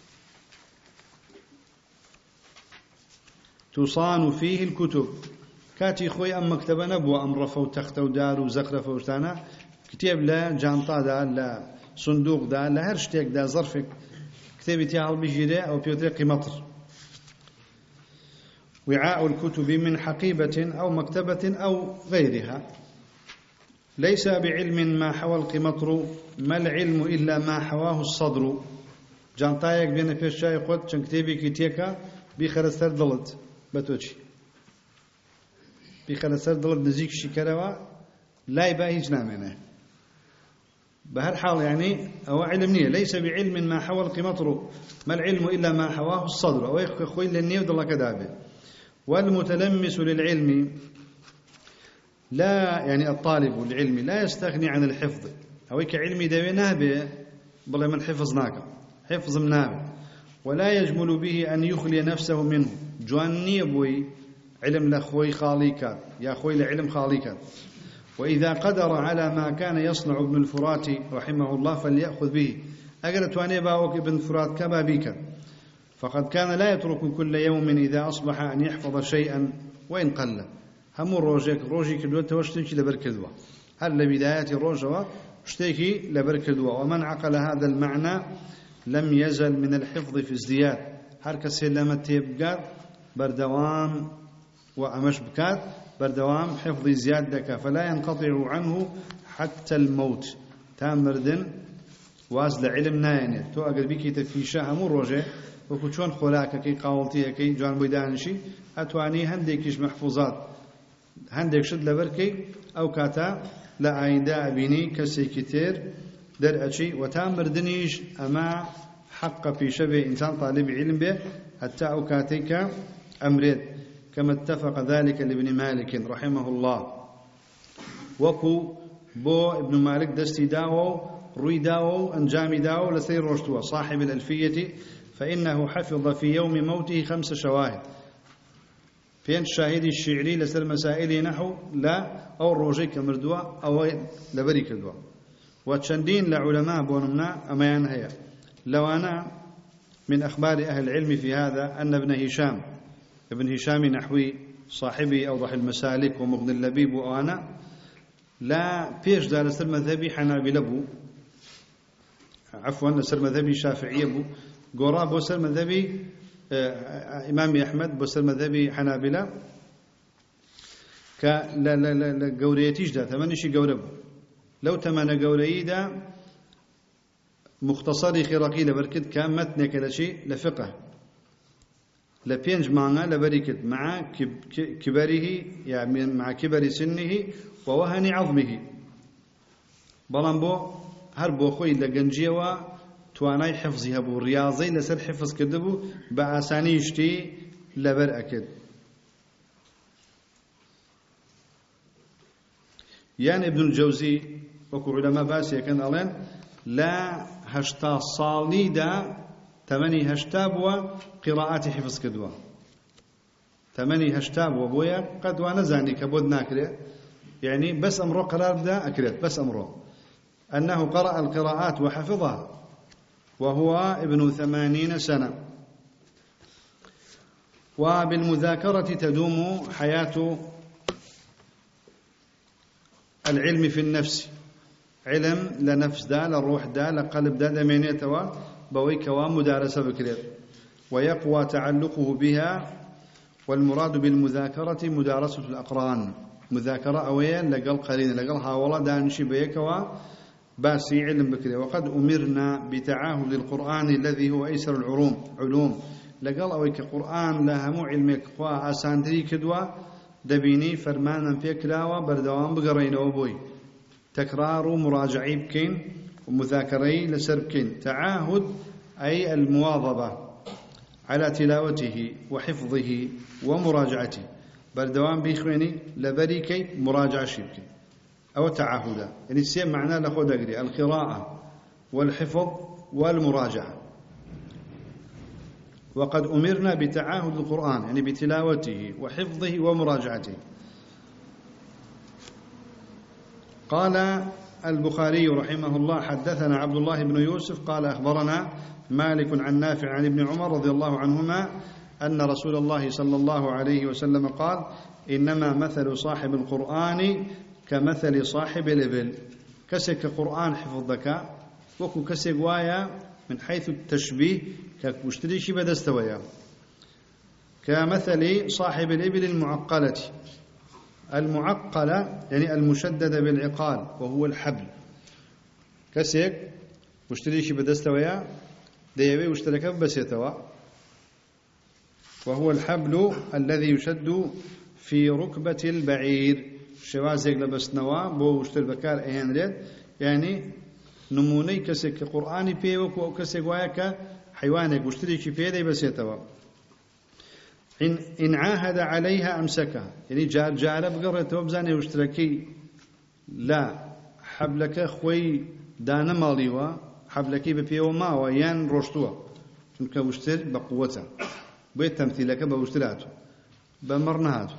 تصان فيه الكتب كاتي خوي أم مكتبة نبوة أم رفو تخت ودار وزخرف وشتانا كتاب لا جانطا دا لا صندوق دا لا هرشتيك دا ظرفك كتابي تاعو بجيري أو بيوتريقي مطر وعاء الكتب من حقيبة أو مكتبة أو غيرها ليس بعلم ما حوى القمطر ما العلم إلا ما حواه الصدر جانطايك بين في الشاي قد كتابي كتيكا بيخرستر ضلت بتوشي بيخرستر ضلت نزيك شكروا لا يبقى هيج نامنه بهر حال يعني أو علمني ليس بعلم ما حوى القمطر ما العلم إلا ما حواه الصدر أو يخوي للنيو دل كذابه والمتلمس للعلم لا يعني الطالب العلمي لا يستغني عن الحفظ أو كعلمي دويناه به بل من حفظناك حفظ مناه ولا يجمل به أن يخلي نفسه منه جواني بوي علم لخوي خاليكات يا خوي لعلم خاليكات وإذا قدر على ما كان يصنع ابن الفرات رحمه الله فليأخذ به أقرأت واني باوك ابن الفرات كبابيك فقد كان لا يترك كل يوم إذا أصبح أن يحفظ شيئا وإن قل هم روجك روجك دوت واشتكي لبركدوا هل لبداية الروجوا اشتكي لبركدوا ومن عقل هذا المعنى لم يزل من الحفظ في ازدياد هركا سلامة يبقى بردوام وأمش بكات بردوام حفظ زيادك فلا ينقطع عنه حتى الموت تامردن وازل علم ناينه تو اگر بيكي تفيشا همو روجه وكو چون خولاك كي قاولتي كي جوان بيدانشي اتواني هنديكش محفوظات هنديك شد لبركي او كاتا لا عيدا بيني كسي كتير درأشي وتامردنيش اما حق في شبه انسان طالب علم به حتى او كاتيك امريد كما اتفق ذلك لابن مالك رحمه الله وكو بو ابن مالك دستي داو روي داو أنجام داو لسير رشتوا صاحب الألفية فإنه حفظ في يوم موته خمس شواهد فين الشاهد الشعري لسر مسائل نحو لا أو الروجيك مردوا أو لبريك دوا وتشندين لعلماء بونمنا أما ينهي لو أنا من أخبار أهل العلم في هذا أن ابن هشام ابن هشام نحوي صاحبي أوضح المسالك ومغني اللبيب وأنا لا بيش دار سر مذهبي حنابلة بو عفوا سر مذهبي شافعية بو قراب وسر مذهبي آه إمام أحمد بسر مذهبي حنابلة ك لا لا لا لا قوريتيش دا ثمانيش قورب لو تمنى قوري دا مختصري خراقي لبركت كان متنك لشيء لفقه لبينج معنا لبركت مع كبره يعني مع كبر سنه ووهن عظمه بلانبو هربو خوي لجنجيوا تواناي حفظها بو رياضي لسر حفظ كدبو بأساني يشتي لبر أكد يعني ابن الجوزي وكو علماء باسي كان ألين لا هشتا صالي دا تمني هشتاب وقراءات حفظ كدوا تمني هشتاب وبويا قد وانا زاني كبود ناكره يعني بس أمره قرار بدا أكرت بس أمره أنه قرأ القراءات وحفظها وهو ابن ثمانين سنة وبالمذاكرة تدوم حياة العلم في النفس علم لنفس دا لروح دا لقلب دا دمينيتوا بويك ومدارسة بكرير ويقوى تعلقه بها والمراد بالمذاكرة مدارسة الأقران مذاكرة أويا لقل قرين لقل حاولة دانشي بيكوا باسي علم بكرير وقد أمرنا بتعاهد القرآن الذي هو أيسر العلوم علوم لقل أويك قرآن لهم علمك قوى أساندري كدوا دبيني فرمانا في كلاوة بردوان بقرين وبوي تكرار مراجعي بكين ومذاكري لسربكين تعاهد أي المواظبة على تلاوته وحفظه ومراجعته بردوان بيخويني لبريكي مراجعة شبكي أو تعاهدا يعني السيم معناه لخود أقري القراءة والحفظ والمراجعة وقد أمرنا بتعاهد القرآن يعني بتلاوته وحفظه ومراجعته قال البخاري رحمه الله حدثنا عبد الله بن يوسف قال أخبرنا مالك عن نافع عن ابن عمر رضي الله عنهما أن رسول الله صلى الله عليه وسلم قال إنما مثل صاحب القرآن كمثل صاحب الإبل كسك قرآن حفظ ذكاء وكو كسك وايا من حيث التشبيه كمشتريش بدستويا كمثل صاحب الإبل المعقلة المعقلة يعني المشددة بالعقال وهو الحبل كسك مشتريش بدستويا ديوي واشترك بسيتوا وهو الحبل الذي يشد في ركبة البعير شوازق لبسنوا بو وشتر بكار ايان ريد يعني نموني كسك قرآني بيوك أو كسك وايك حيوانك واشتريش بيدي بسيتوا إن, إن عاهد عليها أمسكها يعني جار جار بقرته بزاني واشتركي لا حبلك خوي دانا ماليوا حبلك ببيو ما ويان روشتوا چونك واشتر بقوته بيت تمثيلك بوشتراته بمرنهاته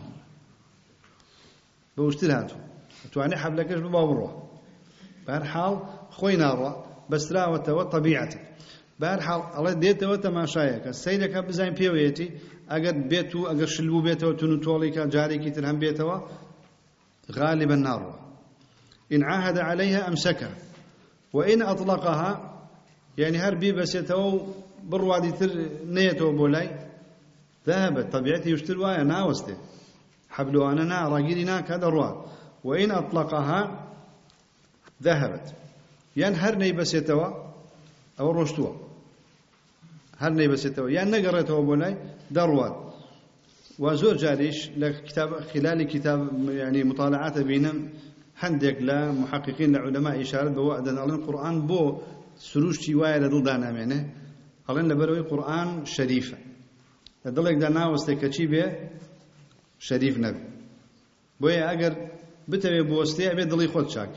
بوشتراته تواني حبلكش بباوروه بهالحال خوي ناروا بس راوته وطبيعتك بهالحال الله ديته وتماشايك السيدك بزين بيويتي اگر بيتو اگر شلبو بيتو تنطوليك جاريك ترهم بيتو غالبا ناروا إن عاهد عليها أمسكها وإن أطلقها يعني هربي بس يتو بروادي تر نيتو بولاي ذهبت طبيعتي يشتروا يا ناوسته حبلوا أنا نا راجلي ناك هذا الرواد وإن أطلقها ذهبت يعني هرني بس يتوا أو رشتوا هرني بس يتوا يعني نقرأته بولاي درواد وزور جاريش لكتاب خلال كتاب يعني مطالعات بينهم هندك لا محققين لعلماء إشارة بوعدنا على القرآن بو سروش تيوايا لدل دانا منه قالن لبروي قرآن شريفة لدلك دانا واستيكتشي به شريف نبي بويا أجر بتبي بوستي أبي دلي خود شاكي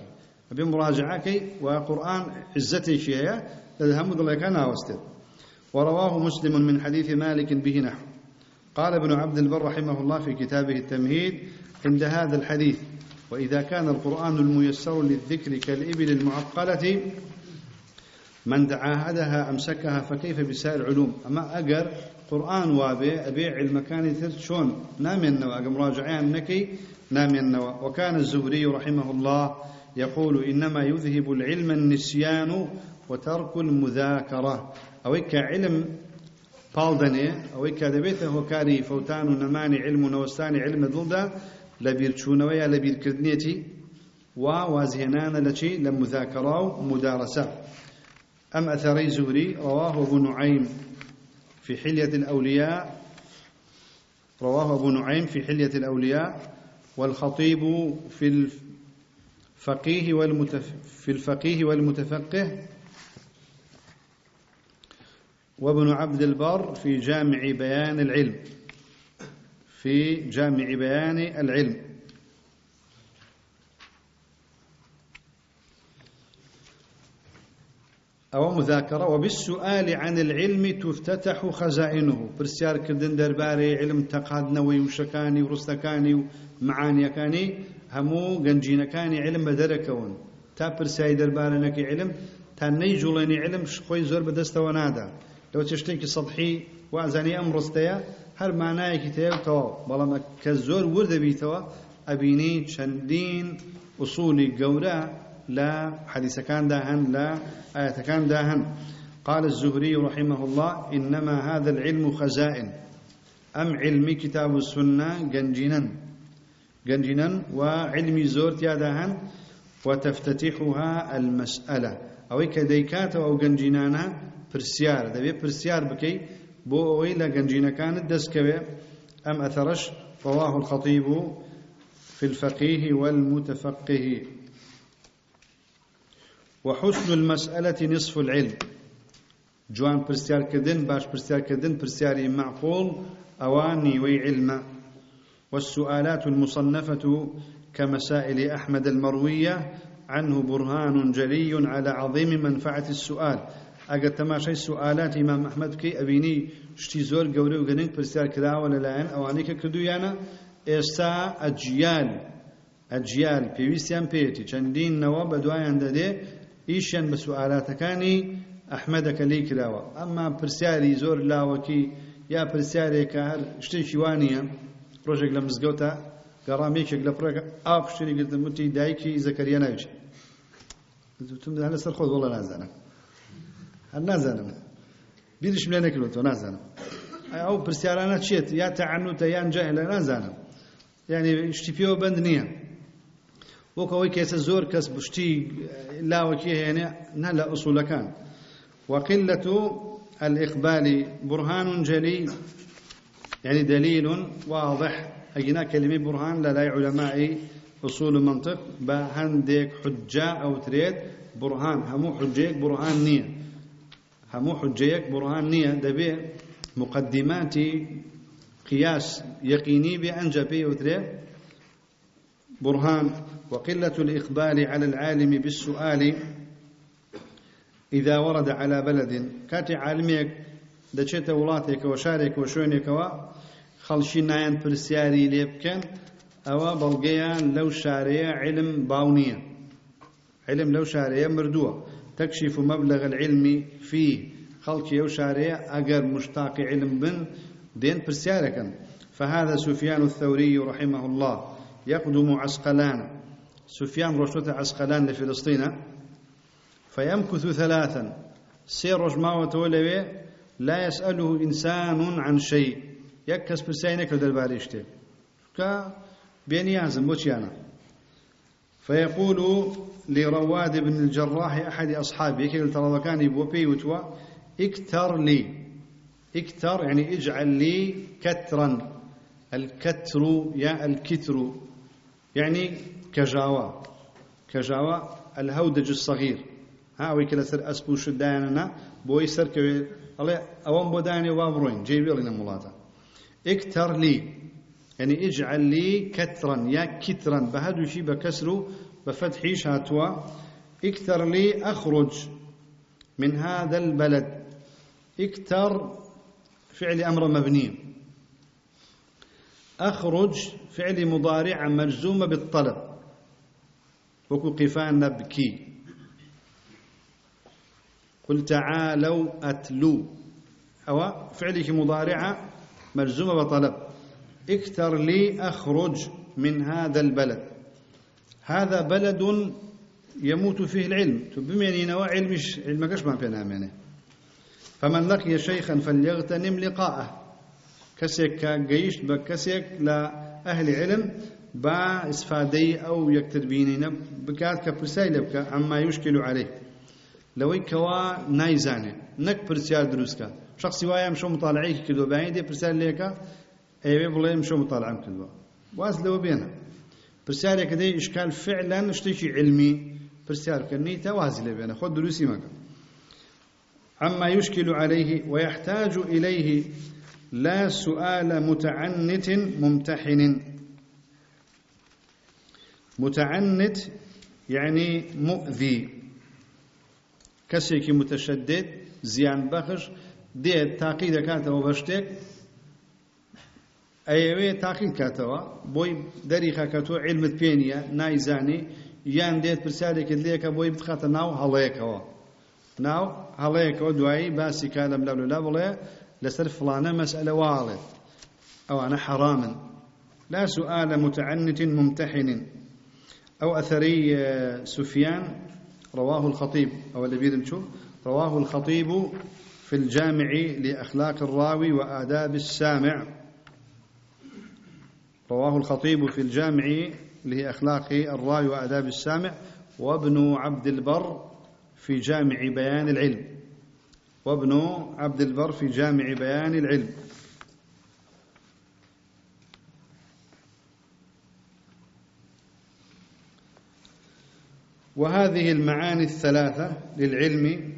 بمراجعك وقرآن عزتي شيئا لذهمد الله كان أوستد. ورواه مسلم من حديث مالك به نحو. قال ابن عبد البر رحمه الله في كتابه التمهيد عند هذا الحديث: وإذا كان القرآن الميسر للذكر كالإبل المعقلة من تعاهدها أمسكها فكيف بسائر العلوم. أما أجر قرآن وابي أبيع المكان ثرت شون نامي النوى أجر مراجعين نكي نامي النوى. وكان الزهري رحمه الله يقول: إنما يذهب العلم النسيان وترك المذاكرة. أويك علم بالدني أويك دبيته وكاري فوتان نماني علم نوستاني علم ضلدا لبيرتشونويا لبيركردنيتي ووازهنان لشي لمذاكرة ومدارسة. أم أثري زهري رواه أبو نعيم في حلية الأولياء رواه أبو نعيم في حلية الأولياء والخطيب في الفقيه والمتف في الفقيه والمتفقه وابن عبد البر في جامع بيان العلم في جامع بيان العلم. أو مذاكرة. وبالسؤال عن العلم تفتتح خزائنه. برسيار كردن درباري علم تقاد نوي وشكاني ورستكاني ومعاني كاني همو جنجين كاني علم بدركون تا برساي درباري نكي علم تا نيجولني علم شخوي زور بدسته ونادا لو تشتكي سطحي وأزاني أمر رستيا هر معناه كتاب تو بلما كزور ورد بيتوا أبيني شندين أصولي جورا لا حديث كان داهن لا آية كان داهن. قال الزهري رحمه الله: إنما هذا العلم خزائن. أم علمي كتاب السنة جنجنا جنجنا وعلمي زورت يا داهن وتفتتحها المسألة أو كديكات أو جنجنانا برسيار دبي برسيار بكي بو إلى جنجنا كانت دسكبه. أم أثرش رواه الخطيب في الفقيه والمتفقه. وحسن المسألة نصف العلم. جوان برسيار كردن باش برسيار كردن برسياري معقول أواني وعلم. والسؤالات المصنفة كمسائل أحمد المروية عنه برهان جلي على عظيم منفعة السؤال. أجد تماشي السؤالات إمام أحمد كي أبيني شتي زور قولي وقنين برسيار كدا ولا لان أوانيك كردو يانا إستا أجيال أجيال بيويسيان بيتي چندين نوا بدوايان دادي إيشان بسؤالات كاني أحمدك لي كلاوة. أما برسياري زور لاوكي يا برسياري كهر شتي شوانيا روجك لمزقوتا قراميك لبرك آب شتي قلت متي دايكي زكريا نايش تم هلا سر خذ والله نازنا هل نازنا بيدش ملينا كيلو نازنا أو برسيارانا تشيت يا تعنت يا جاهل نازنا يعني اشتفيو بندنيا وكوي كيس زور كس بشتي لا وكيه يعني نلا أصول كان. وقلة الإقبال برهان جلي يعني دليل واضح. أجنا كلمة برهان لا لا علماء أصول المنطق بهندك حجة أو تريد برهان همو حجيك برهان نية همو حجيك برهان نية دبي مقدمات قياس يقيني بأنجا بي وتريد برهان. وقلة الإقبال على العالم بالسؤال إذا ورد على بلد كاتي عالميك دشيت ولاتك وشارك وشونك خلشي ناين برسياري ليبكن أو بلغيان لو شارية علم باونية علم لو شارية مردوة تكشف مبلغ العلم فيه خلقي يو شارية أقر مشتاق علم بن دين برسياركا. فهذا سفيان الثوري رحمه الله يقدم عسقلان. سفيان رشوت عسقلان لفلسطين فيمكث ثلاثا سير رجما وتولي لا يسأله إنسان عن شيء يكس برسينك لدرباريشته كبينيازم بوشيانا. فيقول لرواد بن الجراح أحد أصحابه يقول ترى كان يبوبي وتوا اكتر لي اكتر يعني اجعل لي كترا. الكتر يا الكتر يعني كجاوة كجاوة الهودج الصغير ها ويكلا سر أسبو شداننا بوي سر كوي الله أوان بوداني وابروين جيبي لنا ملاتا. اكتر لي يعني اجعل لي كترا يا كترا بهدو شي بكسرو بفتحيش هاتوا اكثر لي أخرج من هذا البلد. اكثر فعل أمر مبني، أخرج فعل مضارع مجزوم بالطلب وكو قفان نبكي. قل تعالوا أتلو أو فعلك مضارعة مجزومة بطلب. اكثر لي أخرج من هذا البلد. هذا بلد يموت فيه العلم، بمعنى نوع علمش علمكش ما فينا منه. فمن لقي شيخا فليغتنم لقاءه. كسيك جيش بكسيك لأهل علم با إسفادي أو يكتر بيننا بكات كبرسائل بك عما يشكل عليه. لو كوا نايزانه نك برسيار دروسكا شخصي وايا مشو مطالعيك كدو بعيد برسال ليك ايوه بلا مشو مطالعم كدو واز لو بينا برسال كدي اشكال فعلا اشتكي علمي برسال كني توازي لي بينا خذ دروسي مك عما يشكل عليه ويحتاج اليه لا سؤال متعنت ممتحن. متعنت يعني مؤذي، كسيكي متشدد زيان بخش دي تاقيد كاتوا بشتك ايوه تاقيد كاتوا بوي دريخا كاتوا علم بينيا نايزاني يان ديت برسالك ليك بوي بتخاط ناو هلايكوا ناو هلايكوا دواي باسي كلام لا لا ولا لسر فلانه مساله واضح او انا حراما. لا سؤال متعنت ممتحن. او اثري سفيان رواه الخطيب أو اللي بيرمشوا رواه الخطيب في الجامع لأخلاق الراوي وآداب السامع. رواه الخطيب في الجامع لأخلاق الراوي وآداب السامع. وابن عبد البر في جامع بيان العلم. وابن عبد البر في جامع بيان العلم. وهذه المعاني الثلاثة للعلم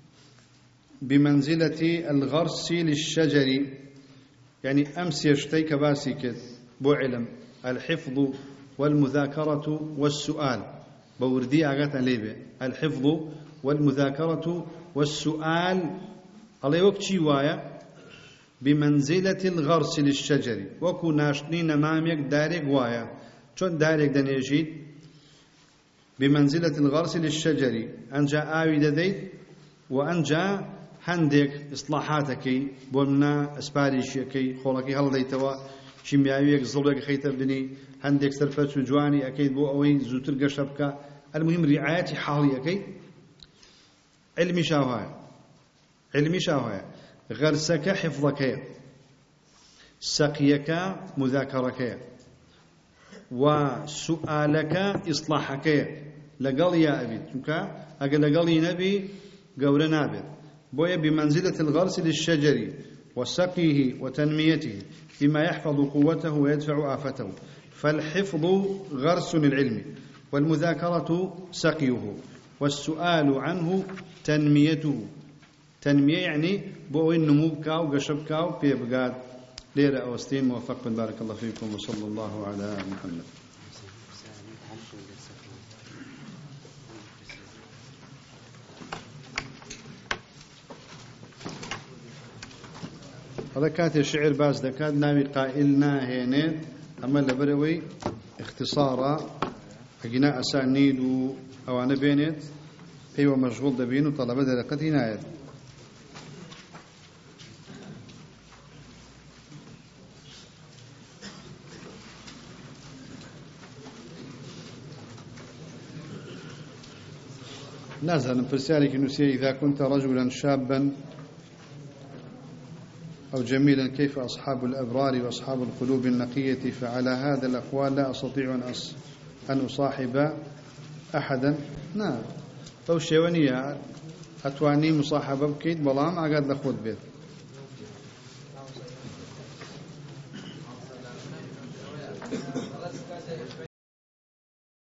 بمنزلة الغرس للشجر، يعني أمس يشتيك باسكت بو علم الحفظ والمذاكرة والسؤال بوردي أغاثا ليبه الحفظ والمذاكرة والسؤال الله وقتي وايا بمنزلة الغرس للشجر وكو ناشنين ماميك دارك وايا چون دارك دنيجيد بمنزلة الغرس للشجر أنجا آوي دديت وأنجا هندك إصلاحاتك بومنا أسباريشيكي خولكي هل ديتوا شيمياويك زلوك خيتا بني هندك سرفت وجواني أكيد بو أوي زوتر قشبك. المهم رعاية حالي أكيد علمي شاوهاي علمي شاوهاي غرسك حفظك سقيك مذاكرك وسؤالك إصلاحك لقال يا أبي تنكا أقل لقال نبي قول نابر بويا بمنزلة الغرس للشجر وسقيه وتنميته بما يحفظ قوته ويدفع آفته. فالحفظ غرس العلم والمذاكرة سقيه والسؤال عنه تنميته. تنمية يعني بوي النمو كاو قشب كاو بيبقاد ليرة أوستين. موفق بارك الله فيكم وصلى الله على محمد. هذا كانت الشعر باز دكاد ناوي قائلنا هينين أما لبروي اختصارا حقنا أسانيد أو أنا بينت أيوة مشغول دبين وطلبة دلقت هناية. نازل فرسالك نسي إذا كنت رجلا شابا أو جميلا كيف أصحاب الأبرار وأصحاب القلوب النقية؟ فعلى هذا الأقوال لا أستطيع أن أص أن أصاحب أحدا. نعم لو شيوانية أتواني مصاحبة بكيد بلام أقعد لخوض بيت